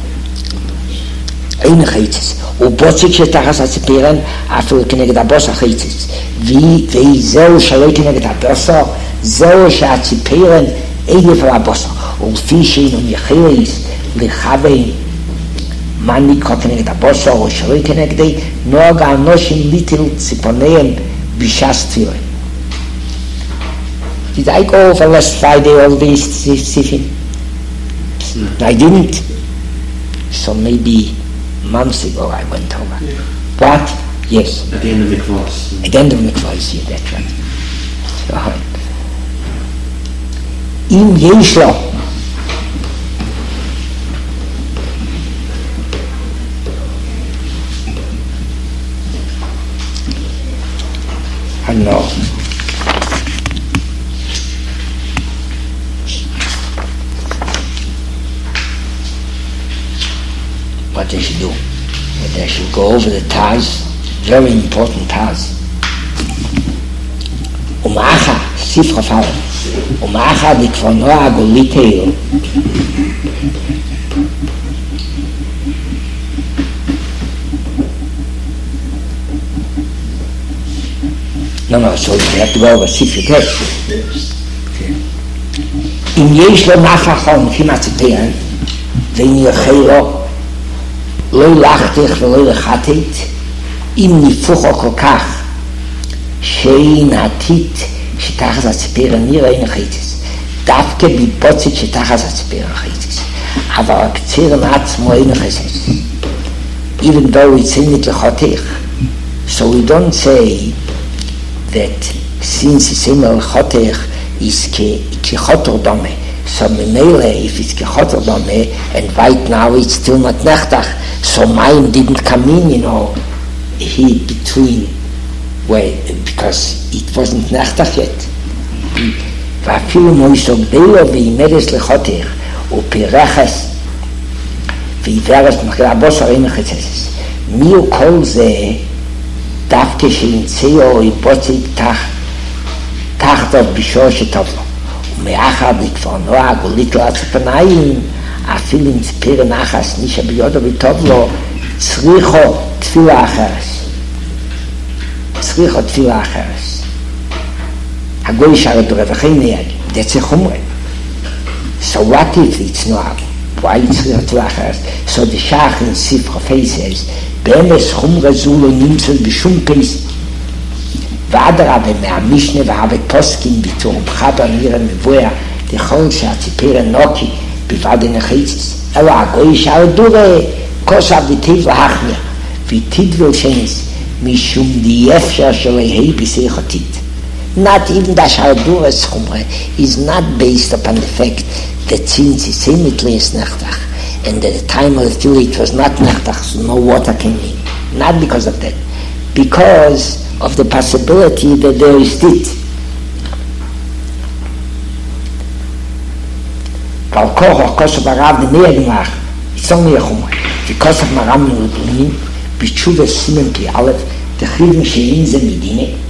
אין חייציס ובוציק שתחס הציפירן אפילו כנגד הבוסר חייציס וזהו שלא כנגד הבוסר זהו שהציפירן אין יפל הבוסר ולפי שאינו יחיריס לחווי מניקו כנגד הבוסר או שלא כנגדי נוהג האנושים ליטל ציפוניהם בשס תפירן. Did I go over last Friday all these sifim? No. I didn't. So maybe months ago I went over. Yeah. What? Yes. At the end of the class. At the end of the class, yeah, that's right. So, אם יש לו הלא what they should do, what they should go over the Taz, very important Taz. Umacha, Sifra Fallen, Umacha di Kvonoa Goliteo. No, no, so you have to go over Sifra Test. אם יש לו נחחון, כמעט ציפיין, ואם יחי לו, לא ילכתך ולא ילכתת, אם ניפוחו כל כך, שאין עתית שתחת הציפירן נראה אין חייצס. דווקא בבוצית שתחת הציפירן חייצס. אבל הקצירן עצמו אין חייצס. Even though it's in it lechotech. So we don't say that since it's in lechotech is kechotor dome. So Menele, if it's kechotor dome, and right now it's still not nechtach, so mine didn't come in, you know, he between, well, because it wasn't nechtach yet. ואפילו מויסוג דלו ואימרס לחותך, ופירחס, ועיוורס מחיר הבוסר אין החצסס. מי הוא כל זה, דווקא שימצאו יבוצי תחתו בשור שטוב לו. ומאחר בכפר נועה גולית לו הצפניים, אפילו אם ציפיר נחס נישה ביודו וטוב לו, צריכו תפילה אחרס. צריכו תפילה אחרס. הגוי שר את רווחי נהג, דצה חומרה. So what if it's not? Why צריכו תפילה אחרס? So the Shach in Sifra Fei says, באמס חומרה זו לא נמצא בשום פייס. ואדרבה מהמשנה והבית פוסקים בתור מחבר נראה מבואה, דכל שהציפיר נוקי בבד הנחייצס. אלא הגוי שר דורה, כוסה ותיב להחמיר, ותידבל שנס, משום די אפשר שלא יהי בשיחתית. Not even the Shaduras Chumre is not based upon the fact that since it's immediately is Nechtach, and at the time of the Tefillah it was not Nechtach, so no water came in. Not because of that. Because of the possibility that there is dit. Gal Koch, Kosov Arav, the Neer gemacht, it's only a Chumre. The Kosov Maram Nudunim, Bichuva Simen Pi Aleph, the Chivim Shein Ze Medine,